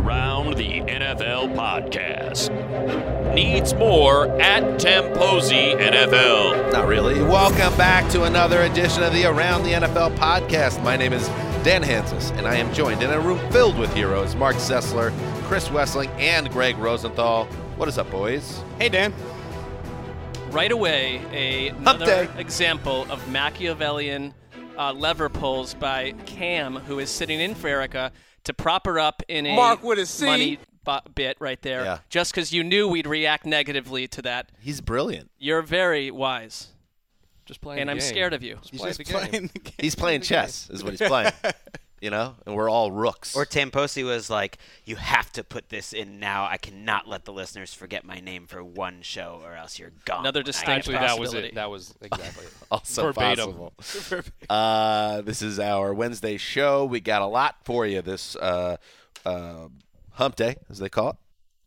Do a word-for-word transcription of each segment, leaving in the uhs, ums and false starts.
Around the N F L podcast. Needs more at Tamposi N F L. Not really. Welcome back to another edition of the Around the N F L podcast. My name is Dan Hansis, and I am joined in a room filled with heroes, Mark Sessler, Chris Wessling, and Greg Rosenthal. What is up, boys? Hey, Dan. Right away, a, another example of Machiavellian uh, lever pulls by Cam, who is sitting in for Erica to prop her up in a Mark with a C. money bu- bit right there, Yeah. just because you knew we'd react negatively to that. He's brilliant. You're very wise, Just playing and the I'm game. scared of you. Just He's play just the game. playing the game. He's playing chess, is what he's playing. You know, and we're all rooks. Or Tamposi was like, you have to put this in now. I cannot let the listeners forget my name for one show or else you're gone. Another when I distinct get Actually, back." that was possibility. it. That was exactly it. also Verbatim. possible. Uh, this is our Wednesday show. We got a lot for you this uh, uh, hump day, as they call it.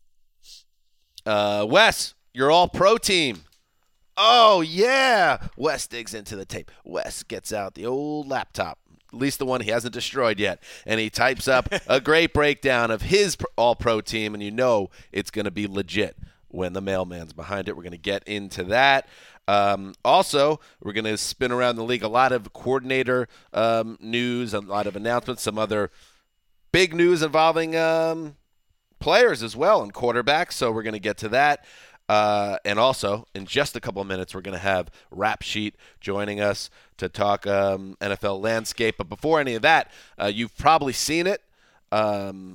Uh, Wes, your all-pro team. Oh, yeah. Wes digs into the tape. Wes gets out the old laptop, at least the one he hasn't destroyed yet, and he types up a great breakdown of his pr- all-pro team, and you know it's going to be legit when the mailman's behind it. We're going to get into that. Um, also, we're going to spin around the league a lot of coordinator um, news, a lot of announcements, some other big news involving um, players as well and quarterbacks, so we're going to get to that. Uh, and also, in just a couple of minutes, we're going to have Rap Sheet joining us to talk um, N F L landscape. But before any of that, uh, you've probably seen it um,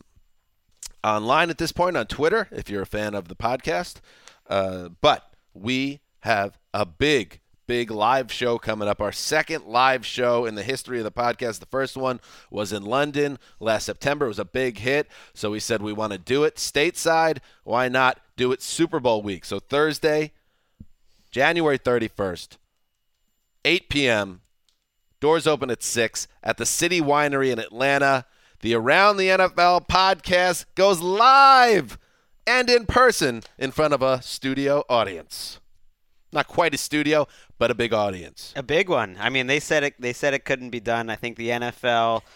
online at this point on Twitter if you're a fan of the podcast. Uh, but we have a big, big live show coming up. Our second live show in the history of the podcast. The first one was in London last September. It was a big hit. So we said we want to do it stateside. Why not do it Super Bowl week? So Thursday, January thirty-first, eight p.m., doors open at six at the City Winery in Atlanta. The Around the N F L podcast goes live and in person in front of a studio audience. Not quite a studio, but a big audience. A big one. I mean, they said it. They said it couldn't be done. I think the N F L,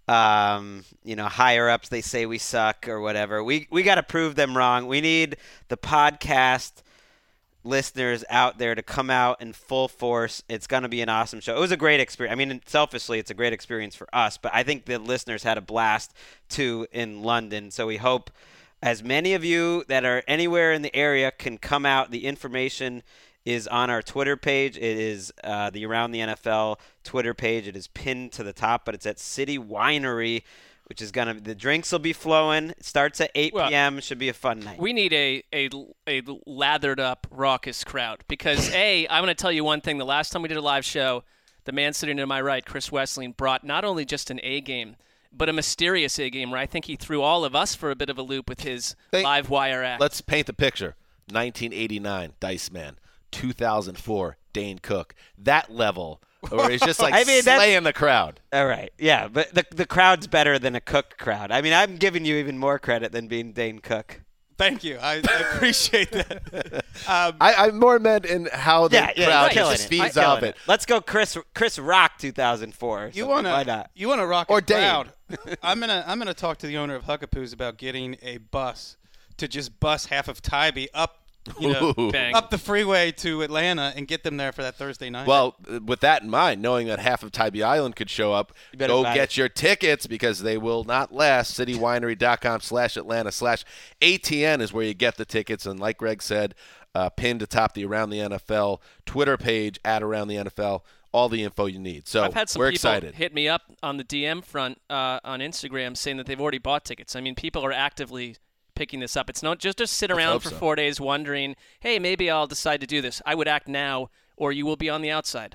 um, you know, higher ups, they say we suck or whatever. We we got to prove them wrong. We need the podcast listeners out there to come out in full force. It's going to be an awesome show. It was a great experience. I mean, selfishly, it's a great experience for us, but I think the listeners had a blast too in London. So we hope as many of you that are anywhere in the area can come out. The information is on our Twitter page. It is uh, the Around the N F L Twitter page. It is pinned to the top, but it's at City Winery, which is gonna. The drinks will be flowing. It starts at eight p.m. Should be a fun night. We need a, a, a lathered up, raucous crowd because, A, I'm going to tell you one thing. The last time we did a live show, the man sitting to my right, Chris Wessling, brought not only just an A game, but a mysterious A game where I think he threw all of us for a bit of a loop with his Think- live wire act. Let's paint the picture. nineteen eighty-nine, Dice Man. two thousand four, Dane Cook. That level where he's just like I mean, that's- slaying the crowd. All right, yeah, but the the crowd's better than a Cook crowd. I mean, I'm giving you even more credit than being Dane Cook. Thank you. I, I appreciate that. Um, I, I more meant in how the Yeah, yeah, crowd right. Killing just it. feeds Killing off it. it. Let's go, Chris Chris Rock, two thousand four. you So want why to not? you want to rock Or a Dane. crowd? I'm gonna I'm gonna talk to the owner of Huckapoos about getting a bus to just bus half of Tybee up, you know, Ooh. Bang. up the freeway to Atlanta and get them there for that Thursday night. Well, uh, with that in mind, knowing that half of Tybee Island could show up, better go buy get it. your tickets because they will not last. citywinery.com slash Atlanta slash ATN is where you get the tickets. And like Greg said, uh, pinned atop the Around the N F L Twitter page at Around the N F L, all the info you need. So I've had some we're people excited. hit me up on the D M front uh, on Instagram saying that they've already bought tickets. I mean, people are actively picking this up. It's not just to sit around hope for so. four days wondering, hey, maybe I'll decide to do this. I would act now, or you will be on the outside.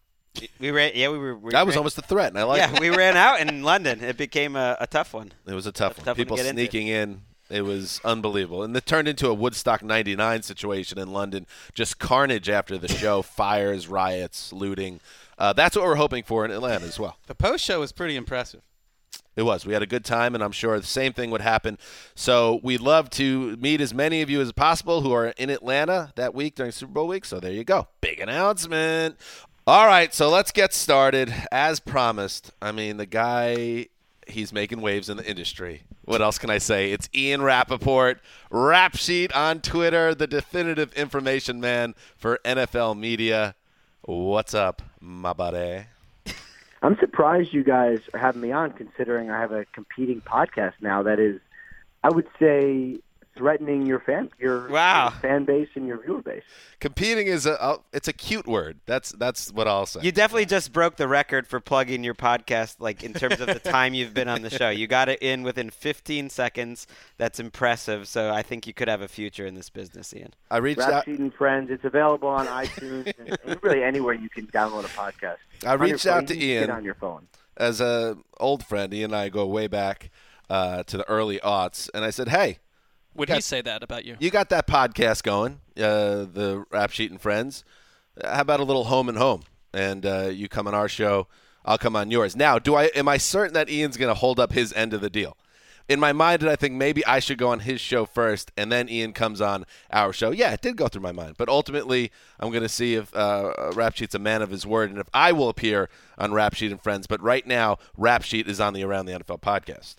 We ran. Yeah, we were. We That was ran, almost a threat, and I like Yeah, it. we ran out in London. It became a, a tough one. It was a tough Tough one. one to People get into. sneaking in. It was unbelievable. And it turned into a Woodstock ninety-nine situation in London. Just carnage after the show, fires, riots, looting. Uh, that's what we're hoping for in Atlanta as well. the post show was pretty impressive. It was. We had a good time, and I'm sure the same thing would happen. So we'd love to meet as many of you as possible who are in Atlanta that week during Super Bowl week. So there you go. Big announcement. All right, so let's get started. As promised, I mean, the guy he's making waves in the industry. What else can I say? It's Ian Rappaport, Rap Sheet on Twitter, the definitive information man for N F L media. What's up, my buddy? I'm surprised you guys are having me on, considering I have a competing podcast now that is, I would say, threatening your fan, your, Wow. your fan base and your viewer base. Competing is a, a it's a cute word. That's that's what I'll say. You definitely just broke the record for plugging your podcast, like in terms of the time you've been on the show. You got it in within fifteen seconds. That's impressive. So I think you could have a future in this business, Ian. I reached Rap out. Sheet and Friends. It's available on iTunes and, and really anywhere you can download a podcast. I On your reached phone, out to you can Ian. get on your phone. As a old friend, Ian and I go way back uh, to the early aughts, and I said, "Hey, Would got- he say that about you? you got that podcast going, uh, the Rap Sheet and Friends. How about a little home and home? And uh, you come on our show, I'll come on yours. Now, do I? Am I certain that Ian's going to hold up his end of the deal? In my mind, did I think maybe I should go on his show first, and then Ian comes on our show? Yeah, it did go through my mind. But ultimately, I'm going to see if uh, Rap Sheet's a man of his word, and if I will appear on Rap Sheet and Friends. But right now, Rap Sheet is on the Around the N F L podcast.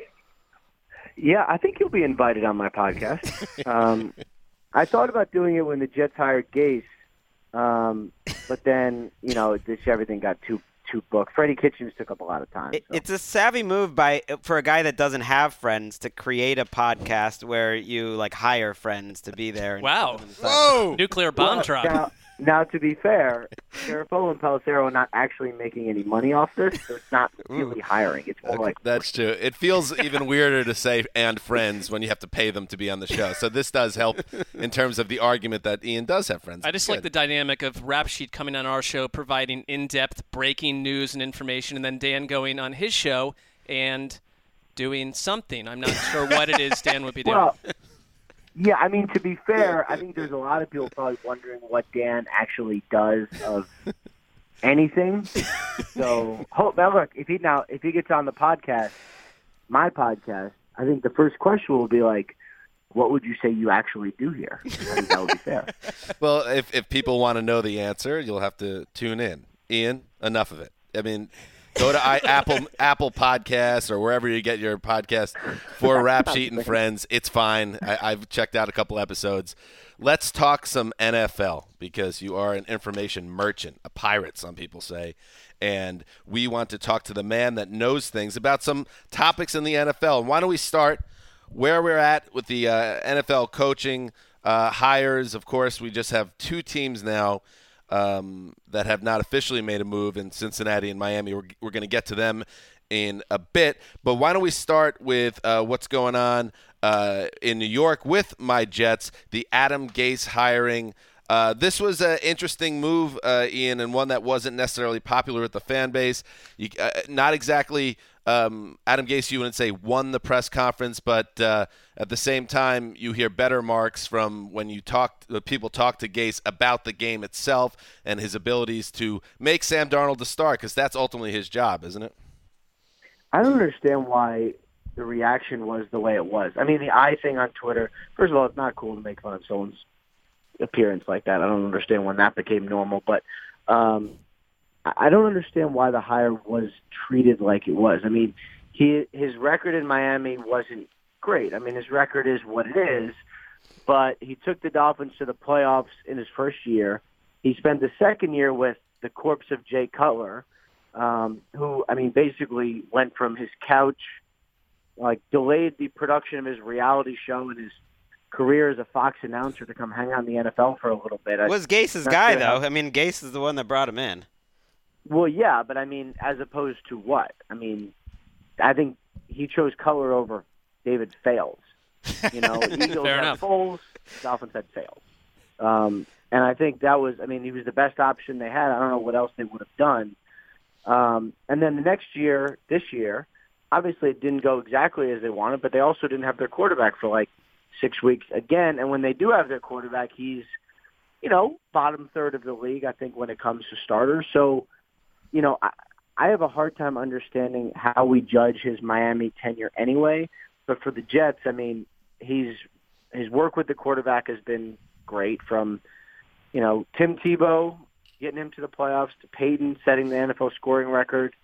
Yeah, I think you'll be invited on my podcast. um, I thought about doing it when the Jets hired Gase, um, but then, you know, this everything got too too booked. Freddie Kitchens took up a lot of time. It, so. it's a savvy move by for a guy that doesn't have friends to create a podcast where you like hire friends to be there. And Wow. put them in the Whoa! Nuclear bomb Well, drop. Now, now, to be fair, Garafolo and Pelissero are not actually making any money off this, so it's not really hiring. It's more like That's true. It feels even weirder to say "and friends" when you have to pay them to be on the show. So this does help in terms of the argument that Ian does have friends. I just like the dynamic of Rap Sheet coming on our show, providing in-depth breaking news and information, and then Dan going on his show and doing something. I'm not sure what it is Dan would be doing. Well, yeah, I mean, to be fair, I think there's a lot of people probably wondering what Dan actually does of anything. So, hope, now look, if he now if he gets on the podcast, my podcast, I think the first question will be like, what would you say you actually do here? I think that would be fair. Well, if if people want to know the answer, you'll have to tune in. Ian, enough of it. I mean, go to I, Apple Apple Podcasts or wherever you get your podcast for Rap Sheet and Friends. It's fine. I, I've checked out a couple episodes. Let's talk some N F L because you are an information merchant, a pirate, some people say. And we want to talk to the man that knows things about some topics in the N F L. And why don't we start where we're at with the uh, N F L coaching uh, hires? Of course, we just have two teams now Um, that have not officially made a move in Cincinnati and Miami. We're, we're going to get to them in a bit. But why don't we start with uh, what's going on uh, in New York with my Jets, the Adam Gase hiring. Uh, this was an interesting move, uh, Ian, and one that wasn't necessarily popular with the fan base. You, uh, not exactly um, Adam Gase, you wouldn't say, won the press conference, but uh, at the same time, you hear better marks from when you talk, uh, people talk to Gase about the game itself and his abilities to make Sam Darnold the star, because that's ultimately his job, isn't it? I don't understand why the reaction was the way it was. I mean, the eye thing on Twitter, first of all, it's not cool to make fun of someone's appearance like that. I don't understand when that became normal, but um, I don't understand why the hire was treated like it was. I mean, he his record in Miami wasn't great. I mean, his record is what it is, but he took the Dolphins to the playoffs in his first year. He spent the second year with the corpse of Jay Cutler, um, who, I mean, basically went from his couch, like delayed the production of his reality show and his career as a Fox announcer to come hang out in the N F L for a little bit. Was Gase's guy, though. I mean, Gase is the one that brought him in. Well, yeah, but I mean, as opposed to what? I mean, I think he chose Cutler over David Fales. You know, Eagles Fair had enough. Foles, Dolphins had Fales. Um, and I think that was, I mean, he was the best option they had. I don't know what else they would have done. Um, and then the next year, this year, obviously it didn't go exactly as they wanted, but they also didn't have their quarterback for like six weeks again. And when they do have their quarterback, he's, you know, bottom third of the league, I think, when it comes to starters. So, you know, I, I have a hard time understanding how we judge his Miami tenure anyway. But for the Jets, I mean, he's his work with the quarterback has been great, from, you know, Tim Tebow getting him to the playoffs to Peyton setting the N F L scoring record.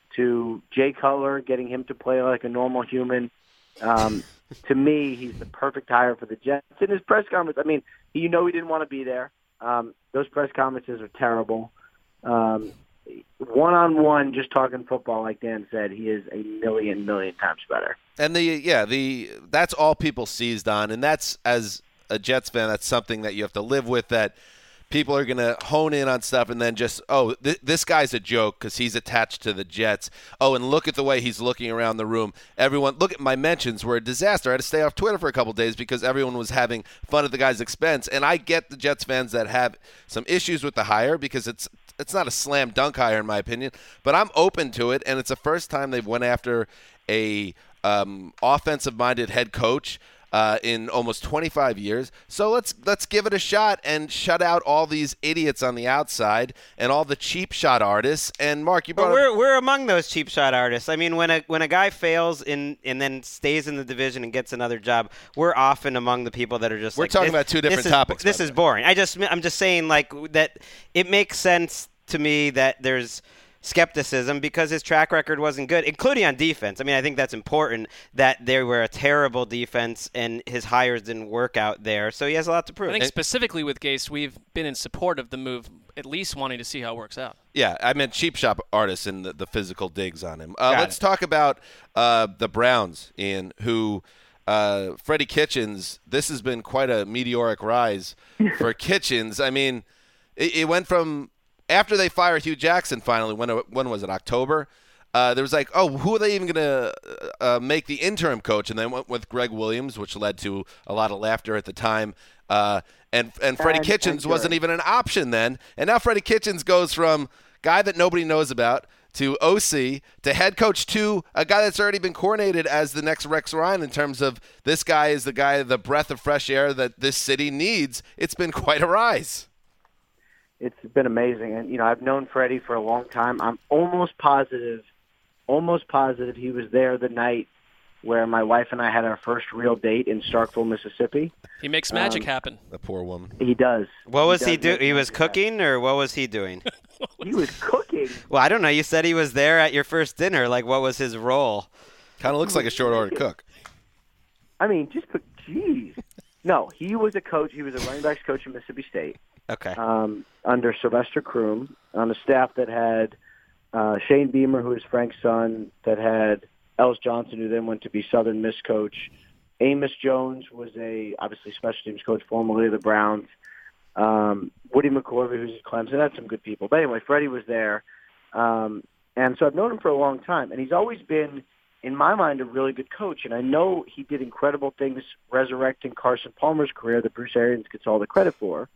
to Jay Cutler, getting him to play like a normal human. Um, to me, he's the perfect hire for the Jets. In his press conference, I mean, you know he didn't want to be there. Um, those press conferences are terrible. Um, one-on-one, just talking football, like Dan said, he is a million, million times better. And the yeah, the that's all people seized on, and that's, as a Jets fan, that's something that you have to live with, that people are going to hone in on stuff and then just, oh, th- this guy's a joke because he's attached to the Jets. Oh, and look at the way he's looking around the room. Everyone, look at my mentions were a disaster. I had to stay off Twitter for a couple of days because everyone was having fun at the guy's expense. And I get the Jets fans that have some issues with the hire because it's it's not a slam dunk hire in my opinion, but I'm open to it, and it's the first time they've went after a um, offensive-minded head coach Uh, in almost twenty-five years. So let's let's give it a shot and shut out all these idiots on the outside and all the cheap shot artists. And Mark, you brought But we're up- we're among those cheap shot artists. I mean, when a when a guy fails in and then stays in the division and gets another job, we're often among the people that are just We're like, talking this- about two different this is, topics, by This the is way. boring. I just I'm just saying like that it makes sense to me that there's skepticism because his track record wasn't good, including on defense. I mean, I think that's important that they were a terrible defense and his hires didn't work out there. So he has a lot to prove. I think specifically with Gase, we've been in support of the move, at least wanting to see how it works out. Yeah, I meant cheap shop artists and the, the physical digs on him. Uh, Got let's it. talk about uh, the Browns, Ian, who uh, Freddie Kitchens, this has been quite a meteoric rise for Kitchens. I mean, it, it went from after they fired Hugh Jackson finally, when, when was it, October? Uh, there was like, oh, who are they even going to uh, make the interim coach? And then went with Greg Williams, which led to a lot of laughter at the time. Uh, and and Freddie And- Kitchens and wasn't Jerry. even an option then. And now Freddie Kitchens goes from guy that nobody knows about to O C to head coach to a guy that's already been coronated as the next Rex Ryan in terms of this guy is the guy, the breath of fresh air that this city needs. It's been quite a rise. It's been amazing. And, you know, I've known Freddie for a long time. I'm almost positive, almost positive he was there the night where my wife and I had our first real date in Starkville, Mississippi. He makes magic Um, happen. The poor woman. He does. What was he does doing? make He was magic happen. cooking, or what was he doing? He was cooking. Well, I don't know. You said he was there at your first dinner. Like, what was his role? Kind of looks like a short order cook. I mean, just put, geez. No, he was a coach. He was a running backs coach at Mississippi State. Okay. um, under Sylvester Croom on a staff that had uh, Shane Beamer, who is Frank's son, that had Ellis Johnson, who then went to be Southern Miss coach. Amos Jones was a obviously special teams coach, formerly of the Browns. Um, Woody McCorvey, who's at Clemson, had some good people. But anyway, Freddie was there. Um, and so I've known him for a long time. And he's always been, in my mind, a really good coach. And I know he did incredible things resurrecting Carson Palmer's career that Bruce Arians gets all the credit for.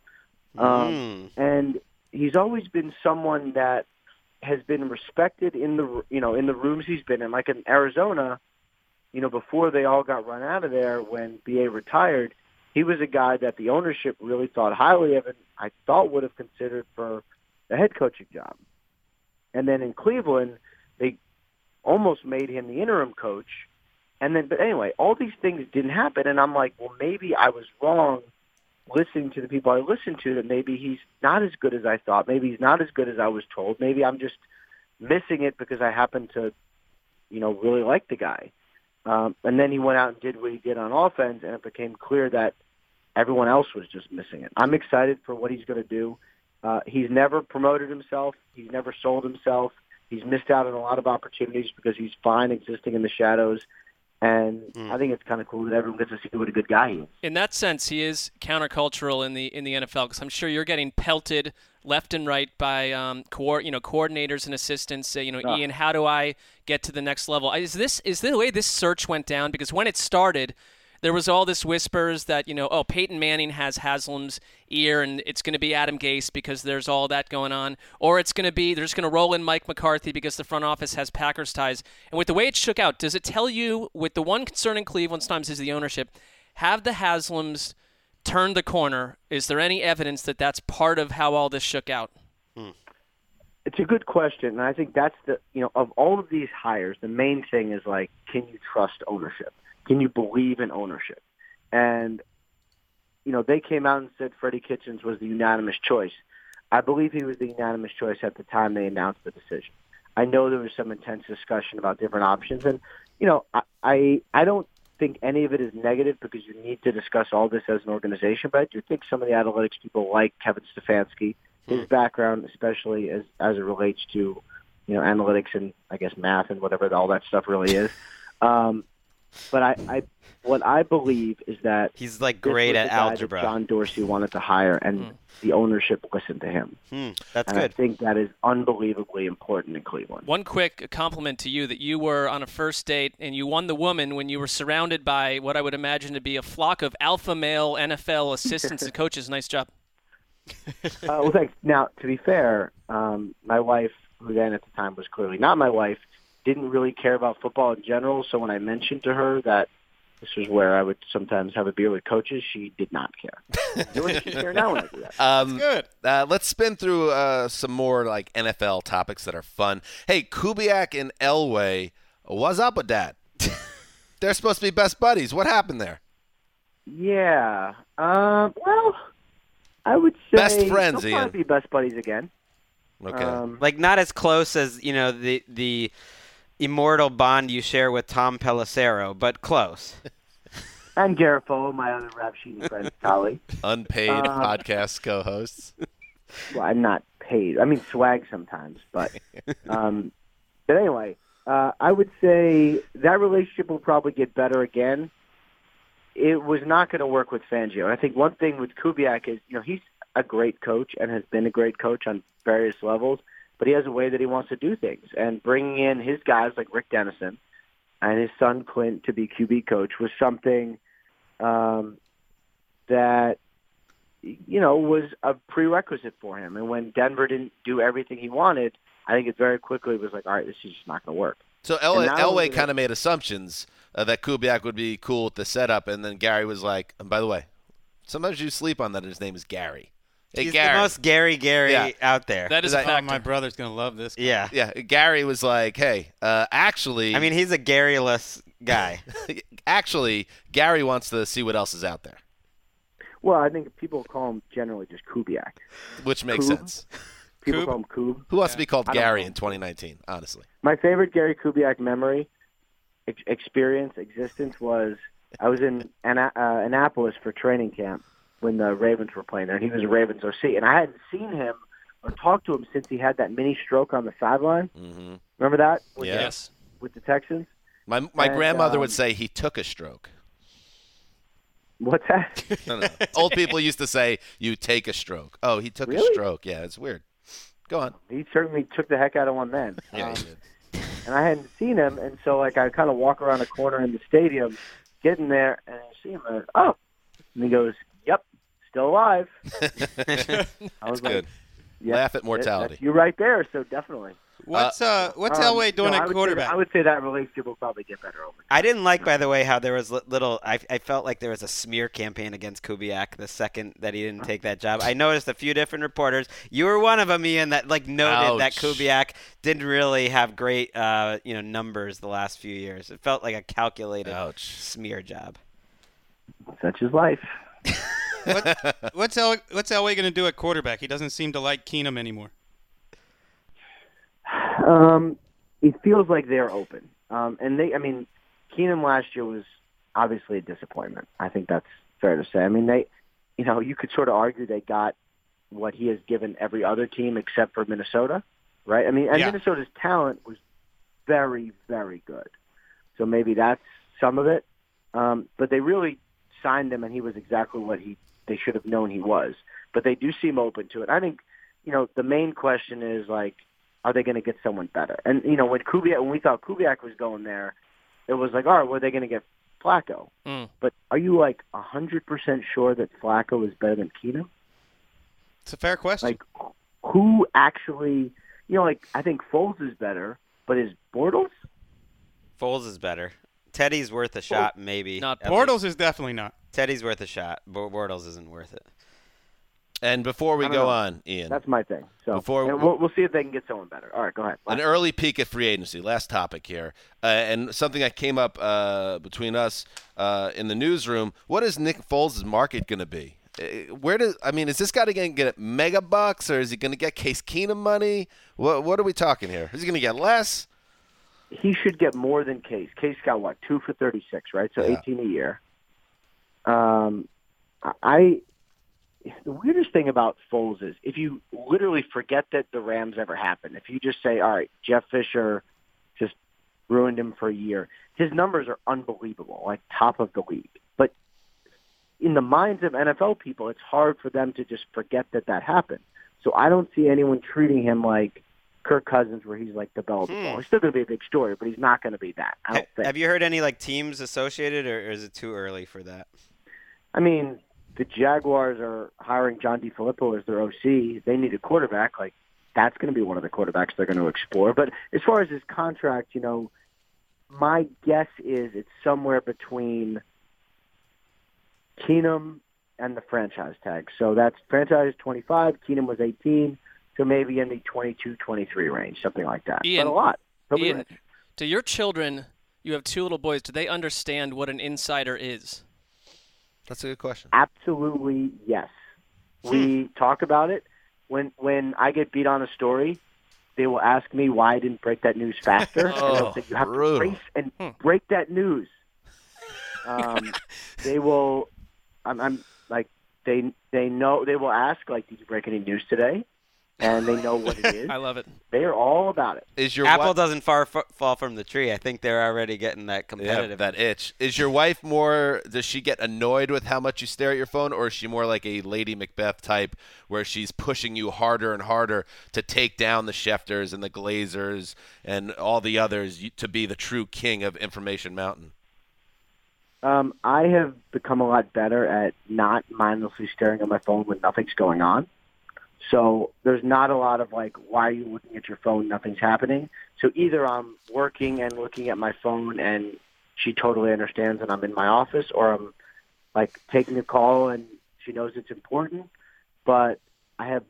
Um, Mm. And he's always been someone that has been respected in the you know in the rooms he's been in. Like in Arizona, you know, before they all got run out of there when B A retired, he was a guy that the ownership really thought highly of, and I thought would have considered for the head coaching job. And then in Cleveland, they almost made him the interim coach. And then, but anyway, all these things didn't happen, and I'm like, well, maybe I was wrong listening to the people I listened to, that maybe he's not as good as I thought. Maybe he's not as good as I was told. Maybe I'm just missing it because I happen to, you know, really like the guy. Um, and then he went out and did what he did on offense, and it became clear that everyone else was just missing it. I'm excited for what he's going to do. Uh, he's never promoted himself. He's never sold himself. He's missed out on a lot of opportunities because he's fine existing in the shadows. And Mm. I think it's kind of cool that everyone gets to see what a good guy he is. In that sense, he is countercultural in the in the N F L because I'm sure you're getting pelted left and right by um, co- you know coordinators and assistants. Say, you know, Yeah. Ian, how do I get to the next level? Is this is this the way this search went down? Because when it started, there was all this whispers that, you know, oh, Peyton Manning has Haslam's ear and it's going to be Adam Gase because there's all that going on. Or it's going to be, they're just going to roll in Mike McCarthy because the front office has Packers ties. And with the way it shook out, does it tell you, with the one concern in Cleveland sometimes is the ownership, have the Haslams turned the corner? Is there any evidence that that's part of how all this shook out? It's a good question, and I think that's the, you know, of all of these hires, the main thing is, like, can you trust ownership? Can you believe in ownership? And, you know, they came out and said Freddie Kitchens was the unanimous choice. I believe he was the unanimous choice at the time they announced the decision. I know there was some intense discussion about different options, and you know, I I, I don't think any of it is negative because you need to discuss all this as an organization. But I do think some of the analytics people like Kevin Stefanski, his background, especially as as it relates to you know analytics and I guess math and whatever all that stuff really is. Um, but I, I what I believe is that He's like this great was at the guy algebra. that John Dorsey wanted to hire, and Hmm. the ownership listened to him. Hmm, that's And I good. think that is unbelievably important in Cleveland. One quick compliment to you that you were on a first date and you won the woman when you were surrounded by what I would imagine to be a flock of alpha male N F L assistants and coaches. Nice job. Uh, well, thanks. Now, to be fair, um, my wife, who then at the time was clearly not my wife, didn't really care about football in general. So when I mentioned to her that this was where I would sometimes have a beer with coaches, she did not care. Doing she's here now when I do that. Um, Good. Uh, let's spin through uh, some more like N F L topics that are fun. Hey, Kubiak and Elway, what's up with that? They're supposed to be best buddies. What happened there? Yeah. Um, well, I would say Best friends, they'll Ian. probably be best buddies again. Okay. Um, Like not as close as you know the the immortal bond you share with Tom Pelissero, but close. and Garofalo, my other rap sheet friend, colleague. Unpaid uh, podcast co-hosts. Well, I'm not paid. I mean, swag sometimes, but um, but anyway, uh, I would say that relationship will probably get better again. It was not going to work with Fangio. And I think one thing with Kubiak is, you know, he's a great coach and has been a great coach on various levels, but he has a way that he wants to do things. And bringing in his guys like Rick Dennison and his son Clint to be Q B coach was something um, that, you know, was a prerequisite for him. And when Denver didn't do everything he wanted, I think it very quickly was like, all right, this is just not going to work. So El- And not only Elway did kind of made assumptions uh, that Kubiak would be cool with the setup, and then Gary was like, and by the way, sometimes you sleep on that his name is Gary. Hey, He's Gary. the most Gary Gary Yeah. out there. That is Is a that- Oh, factor. my brother's gonna love this. yeah. Yeah, Gary was like, hey, uh, actually, I mean, he's a Gary-less guy. actually, Gary wants to see what else is out there, Well, I think people call him generally just Kubiak. which makes Koob? sense. People Koob? call him Koob. Who wants to be called I don't Gary know. in twenty nineteen, honestly? My favorite Gary Kubiak memory, ex- experience, existence was I was in Ana- uh, Annapolis for training camp when the Ravens were playing there, and he was a Ravens O C. And I hadn't seen him or talked to him since he had that mini stroke on the sideline. Mm-hmm. Remember that? With Yeah. the, Yes. with the Texans? My my And, grandmother um, would say he took a stroke. What's that? No, no. Old people used to say you take a stroke. Oh, he took a Really? stroke. Yeah, it's weird. Go on. He certainly took the heck out of one then. Yeah, Um, he did. and I hadn't seen him, and so like I kind of walk around a corner in the stadium, getting there, and I see him, and oh, and he goes, "Yep, still alive." I was like, Good. yeah, Laugh at that- mortality. that's you right there. So definitely. What's uh what's Um, Elway doing no, I at would say quarterback? that- I would say that relationship will probably get better over. I didn't like, by the way, how there was li- little. I, I felt like there was a smear campaign against Kubiak the second that he didn't take that job. I noticed a few different reporters. You were one of them, Ian, that like noted that Ouch. Kubiak didn't really have great, uh, you know, numbers the last few years. It felt like a calculated Ouch. smear job. Such is life. what, what's El, what's Elway gonna do at quarterback? He doesn't seem to like Keenum anymore. Um, it feels like they're open. Um, and they, I mean, Keenum last year was obviously a disappointment. I think that's fair to say. I mean, they, you know, you could sort of argue they got what he has given every other team except for Minnesota, right? I mean, and Yeah. Minnesota's talent was very, very good. So maybe that's some of it. Um, but they really signed him, and he was exactly what he they should have known he was. But they do seem open to it. I think, you know, the main question is like, are they going to get someone better? And, you know, when Kubiak, when we thought Kubiak was going there, it was like, all right, were they going to get Flacco? Mm. But are you, like, one hundred percent sure that Flacco is better than Keenum? It's a fair question. Like, who actually, you know, like, I think Foles is better, but is Bortles? Foles is better. Teddy's worth a shot, maybe. Not At Bortles least. is definitely not. Teddy's worth a shot. Bo- Bortles isn't worth it. And before we I don't go know. on, Ian, That's my thing. So Before and we- we'll, we'll see if they can get someone better. All right, go ahead. an early peek at free agency. Last topic here, uh, and something that came up uh, between us uh, in the newsroom. What is Nick Foles' market going to be? Uh, Where does I mean? Is this guy going to get mega bucks, or is he going to get Case Keenum money? What What are we talking here? Is he going to get less? He should get more than Case. Case got what, two for thirty-six, right? So Yeah. eighteen a year. Um, I the weirdest thing about Foles is if you literally forget that the Rams ever happened. If you just say, all right, Jeff Fisher just ruined him for a year, his numbers are unbelievable, like top of the league. But in the minds of N F L people, it's hard for them to just forget that that happened. So I don't see anyone treating him like Kirk Cousins, where he's like the belle of the ball. He's still going to be a big story, but he's not going to be that. I don't Ha- think. Have you heard any like teams associated, or, or is it too early for that? I mean, the Jaguars are hiring John DeFilippo as their O C. They need a quarterback. Like, that's going to be one of the quarterbacks they're going to explore. But as far as his contract, you know, my guess is it's somewhere between Keenum and the franchise tag. So that's franchise twenty-five, Keenum was eighteen, so maybe in the twenty-two, twenty-three range, something like that. Ian, but a lot. He'll be Ian, rich. do your children, you have two little boys, do they understand what an insider is? That's a good question. Absolutely, yes. We talk about it. When when I get beat on a story, they will ask me why I didn't break that news faster. and Oh, they'll say, you have brutal. to race and break that news. Um, they will, I'm, I'm like, they they know, they will ask, like, did you break any news today? And they know what it is. I love it. They are all about it. Is your Apple wi- doesn't far f- fall from the tree. I think they're already getting that yeah, competitive. that itch? Is your wife more? Does she get annoyed with how much you stare at your phone, or is she more like a Lady Macbeth type, where she's pushing you harder and harder to take down the Schefters and the Glazers and all the others to be the true king of Information Mountain? Um, I have become a lot better at not mindlessly staring at my phone when nothing's going on. So there's not a lot of like, why are you looking at your phone? Nothing's happening. So either I'm working and looking at my phone and she totally understands and I'm in my office, or I'm like taking a call and she knows it's important. But I have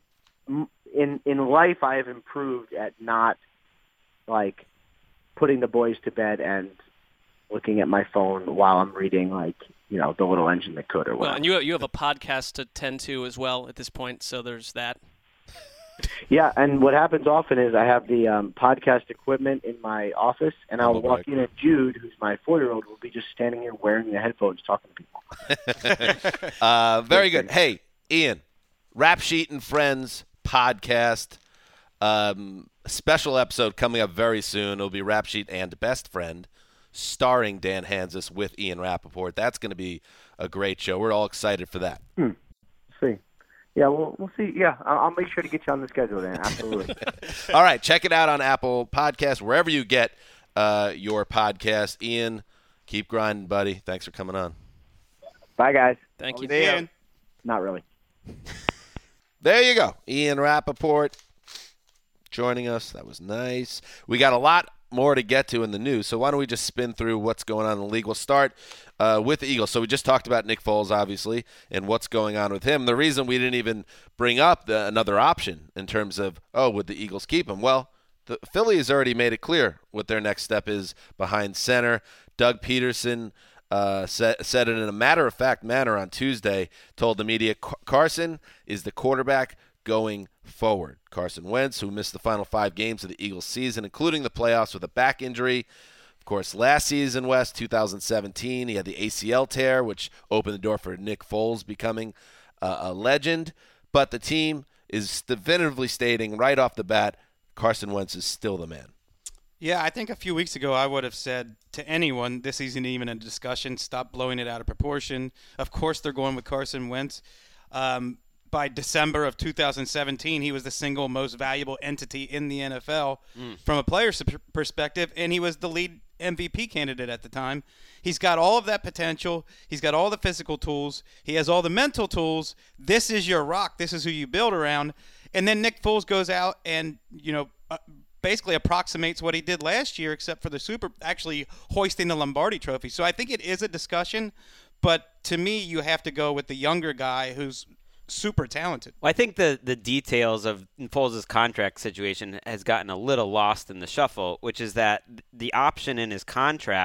in in life I have improved at not like putting the boys to bed and looking at my phone while I'm reading, like, you know, The Little Engine That Could or whatever. Well, and you you have a podcast to tend to as well at this point, so there's that. Yeah, and what happens often is I have the um, podcast equipment in my office, and I'll Humble walk brag. in, and Jude, who's my four-year-old, will be just standing here wearing the headphones talking to people. Uh, very good. Hey, Ian, Rap Sheet and Friends podcast. Um, special episode coming up very soon. It'll be Rap Sheet and Best Friend, starring Dan Hansis with Ian Rappaport. That's going to be a great show. We're all excited for that. see. Yeah, we'll, we'll see. Yeah, I'll, I'll make sure to get you on the schedule then. Absolutely. All right, check it out on Apple Podcasts, wherever you get uh, your podcast. Ian, keep grinding, buddy. Thanks for coming on. Bye, guys. Thank you. Ian. Not really. There you go. Ian Rappaport joining us. That was nice. We got a lot more to get to in the news, so why don't we just spin through what's going on in the league. We'll start uh, with the Eagles. So we just talked about Nick Foles, obviously, and what's going on with him. The reason we didn't even bring up the, another option in terms of, oh, would the Eagles keep him? Well, the Philly has already made it clear what their next step is behind center. Doug Peterson uh, said, said it in a matter-of-fact manner on Tuesday, told the media, Carson is the quarterback going forward. Carson Wentz, who missed the final five games of the Eagles season, including the playoffs with a back injury. Of course, last season, West, two thousand seventeen, he had the A C L tear, which opened the door for Nick Foles becoming uh, a legend. But the team is definitively stating right off the bat, Carson Wentz is still the man. Yeah, I think a few weeks ago I would have said to anyone, this isn't even a discussion, stop blowing it out of proportion. Of course they're going with Carson Wentz. Um, by December of two thousand seventeen, he was the single most valuable entity in the N F L mm. from a player's perspective, and he was the lead M V P candidate at the time. He's got all of that potential. He's got all the physical tools. He has all the mental tools. This is your rock. This is who you build around. And then Nick Foles goes out and, you know, uh, basically approximates what he did last year, except for the Super, actually hoisting the Lombardi Trophy. So I think it is a discussion, but to me, you have to go with the younger guy who's super talented. Well, I think the, the details of Foles' contract situation has gotten a little lost in the shuffle, which is that the option in his contract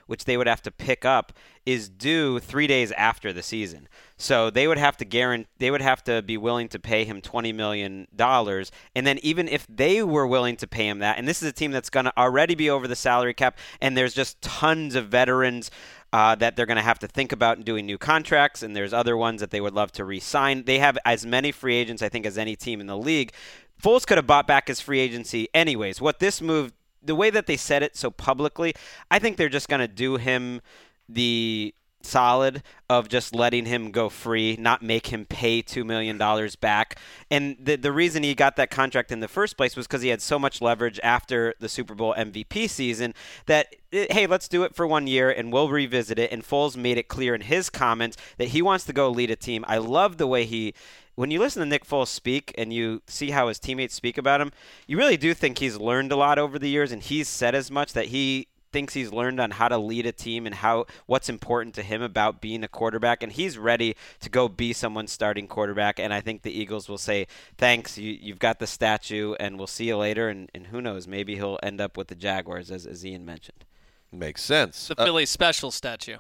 which they would have to pick up, is due three days after the season. So they would have to guarantee, they would have to be willing to pay him twenty million dollars. And then even if they were willing to pay him that, and this is a team that's going to already be over the salary cap, and there's just tons of veterans uh, that they're going to have to think about doing new contracts, and there's other ones that they would love to re-sign. They have as many free agents, I think, as any team in the league. Foles could have bought back his free agency anyways. What this move, the way that they said it so publicly, I think they're just going to do him the solid of just letting him go free, not make him pay two million dollars back. And the the reason he got that contract in the first place was because he had so much leverage after the Super Bowl M V P season that, hey, let's do it for one year and we'll revisit it. And Foles made it clear in his comments that he wants to go lead a team. I love the way he... When you listen to Nick Foles speak and you see how his teammates speak about him, you really do think he's learned a lot over the years, and he's said as much that he thinks he's learned on how to lead a team and how what's important to him about being a quarterback, and he's ready to go be someone's starting quarterback. And I think the Eagles will say, thanks, you, you've got the statue, and we'll see you later. And, and who knows, maybe he'll end up with the Jaguars, as, as Ian mentioned. Makes sense. The Uh, Philly special statue.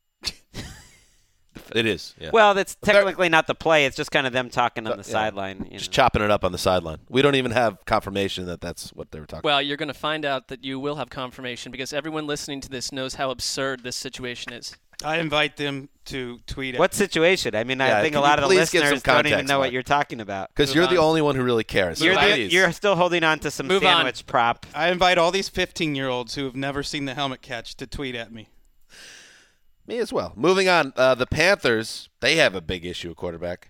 it is. Yeah. Well, that's technically not the play. It's just kind of them talking on the Yeah. sideline. You Just know. chopping it up on the sideline. We don't even have confirmation that that's what they were talking Well, you're going to find out that you will have confirmation because everyone listening to this knows how absurd this situation is. I invite them to tweet at What situation? I mean, Yeah, I think a can lot you of the please give some listeners don't even context, know Mark? what you're talking about. Because Move you're the on. only one who really cares. You're, So the, please. you're still holding on to some Move on. sandwich prop. I invite all these fifteen-year-olds who have never seen the helmet catch to tweet at me. Me as well. Moving on, uh, the Panthers, they have a big issue at quarterback.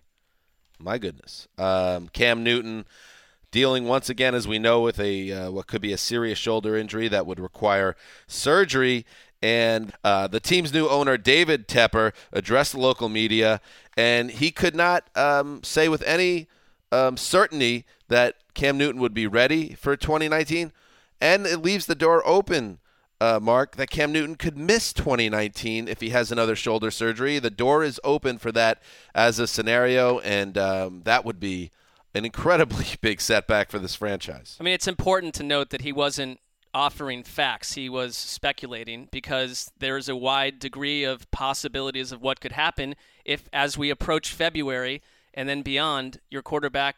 My goodness. Um, Cam Newton dealing once again, as we know, with a uh, what could be a serious shoulder injury that would require surgery. And uh, the team's new owner, David Tepper, addressed the local media, and he could not um, say with any um, certainty that Cam Newton would be ready for twenty nineteen. And it leaves the door open, Uh, Mark, that Cam Newton could miss twenty nineteen if he has another shoulder surgery. The door is open for that as a scenario, and um, that would be an incredibly big setback for this franchise. I mean, it's important to note that he wasn't offering facts. He was speculating because there is a wide degree of possibilities of what could happen if, as we approach February and then beyond, your quarterback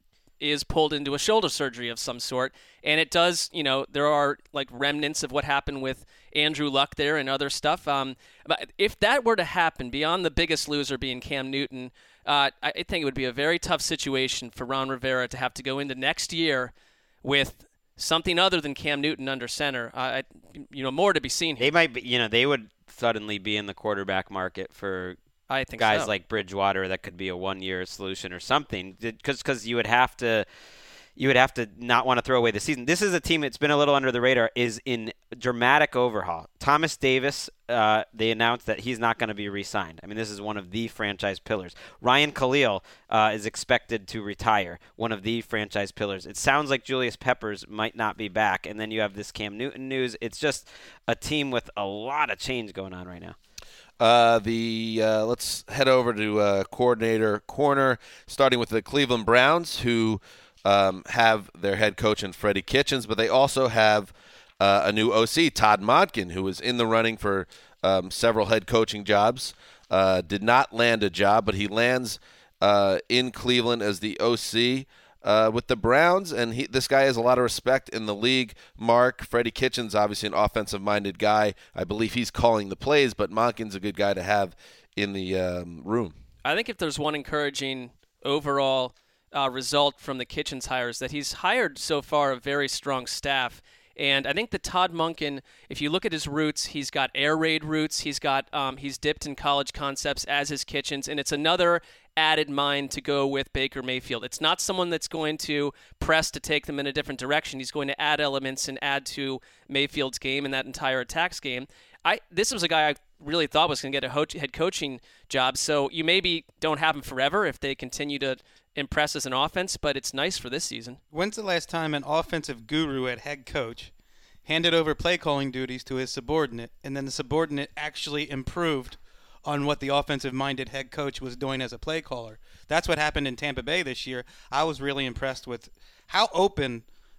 is pulled into a shoulder surgery of some sort. And it does, you know, there are like remnants of what happened with Andrew Luck there and other stuff. Um, but if that were to happen, beyond the biggest loser being Cam Newton, uh, I think it would be a very tough situation for Ron Rivera to have to go into next year with something other than Cam Newton under center. Uh, you know, more to be seen here. They might be, you know, they would suddenly be in the quarterback market for I think guys so. like Bridgewater. That could be a one-year solution or something, because because you would have to you would have to not want to throw away the season. This is a team that's been a little under the radar, is in dramatic overhaul. Thomas Davis, uh, they announced that he's not going to be re-signed. I mean, this is one of the franchise pillars. Ryan Khalil uh, is expected to retire, one of the franchise pillars. It sounds like Julius Peppers might not be back, and then you have this Cam Newton news. It's just a team with a lot of change going on right now. Uh, the uh, let's head over to uh, coordinator corner, starting with the Cleveland Browns, who um, have their head coach in Freddie Kitchens, but they also have uh, a new O C, Todd Monken, who was in the running for um, several head coaching jobs. Uh, did not land a job, but he lands uh, in Cleveland as the O C. Uh, with the Browns, and he, this guy has a lot of respect in the league. Mark, Freddie Kitchens, obviously an offensive-minded guy. I believe he's calling the plays, but Monken's a good guy to have in the um, room. I think if there's one encouraging overall uh, result from the Kitchens hires, that he's hired so far a very strong staff. And I think that Todd Monken, if you look at his roots, he's got air raid roots. He's got um, he's dipped in college concepts as his Kitchens, and it's another added mind to go with Baker Mayfield. It's not someone that's going to press to take them in a different direction. He's going to add elements and add to Mayfield's game and that entire attacks game. I this was a guy I really thought was going to get a ho- head coaching job. So you maybe don't have him forever if they continue to impress as an offense, but it's nice for this season. When's the last time an offensive guru at head coach handed over play calling duties to his subordinate, and then the subordinate actually improved on what the offensive-minded head coach was doing as a play caller? That's what happened in Tampa Bay this year. I was really impressed with how open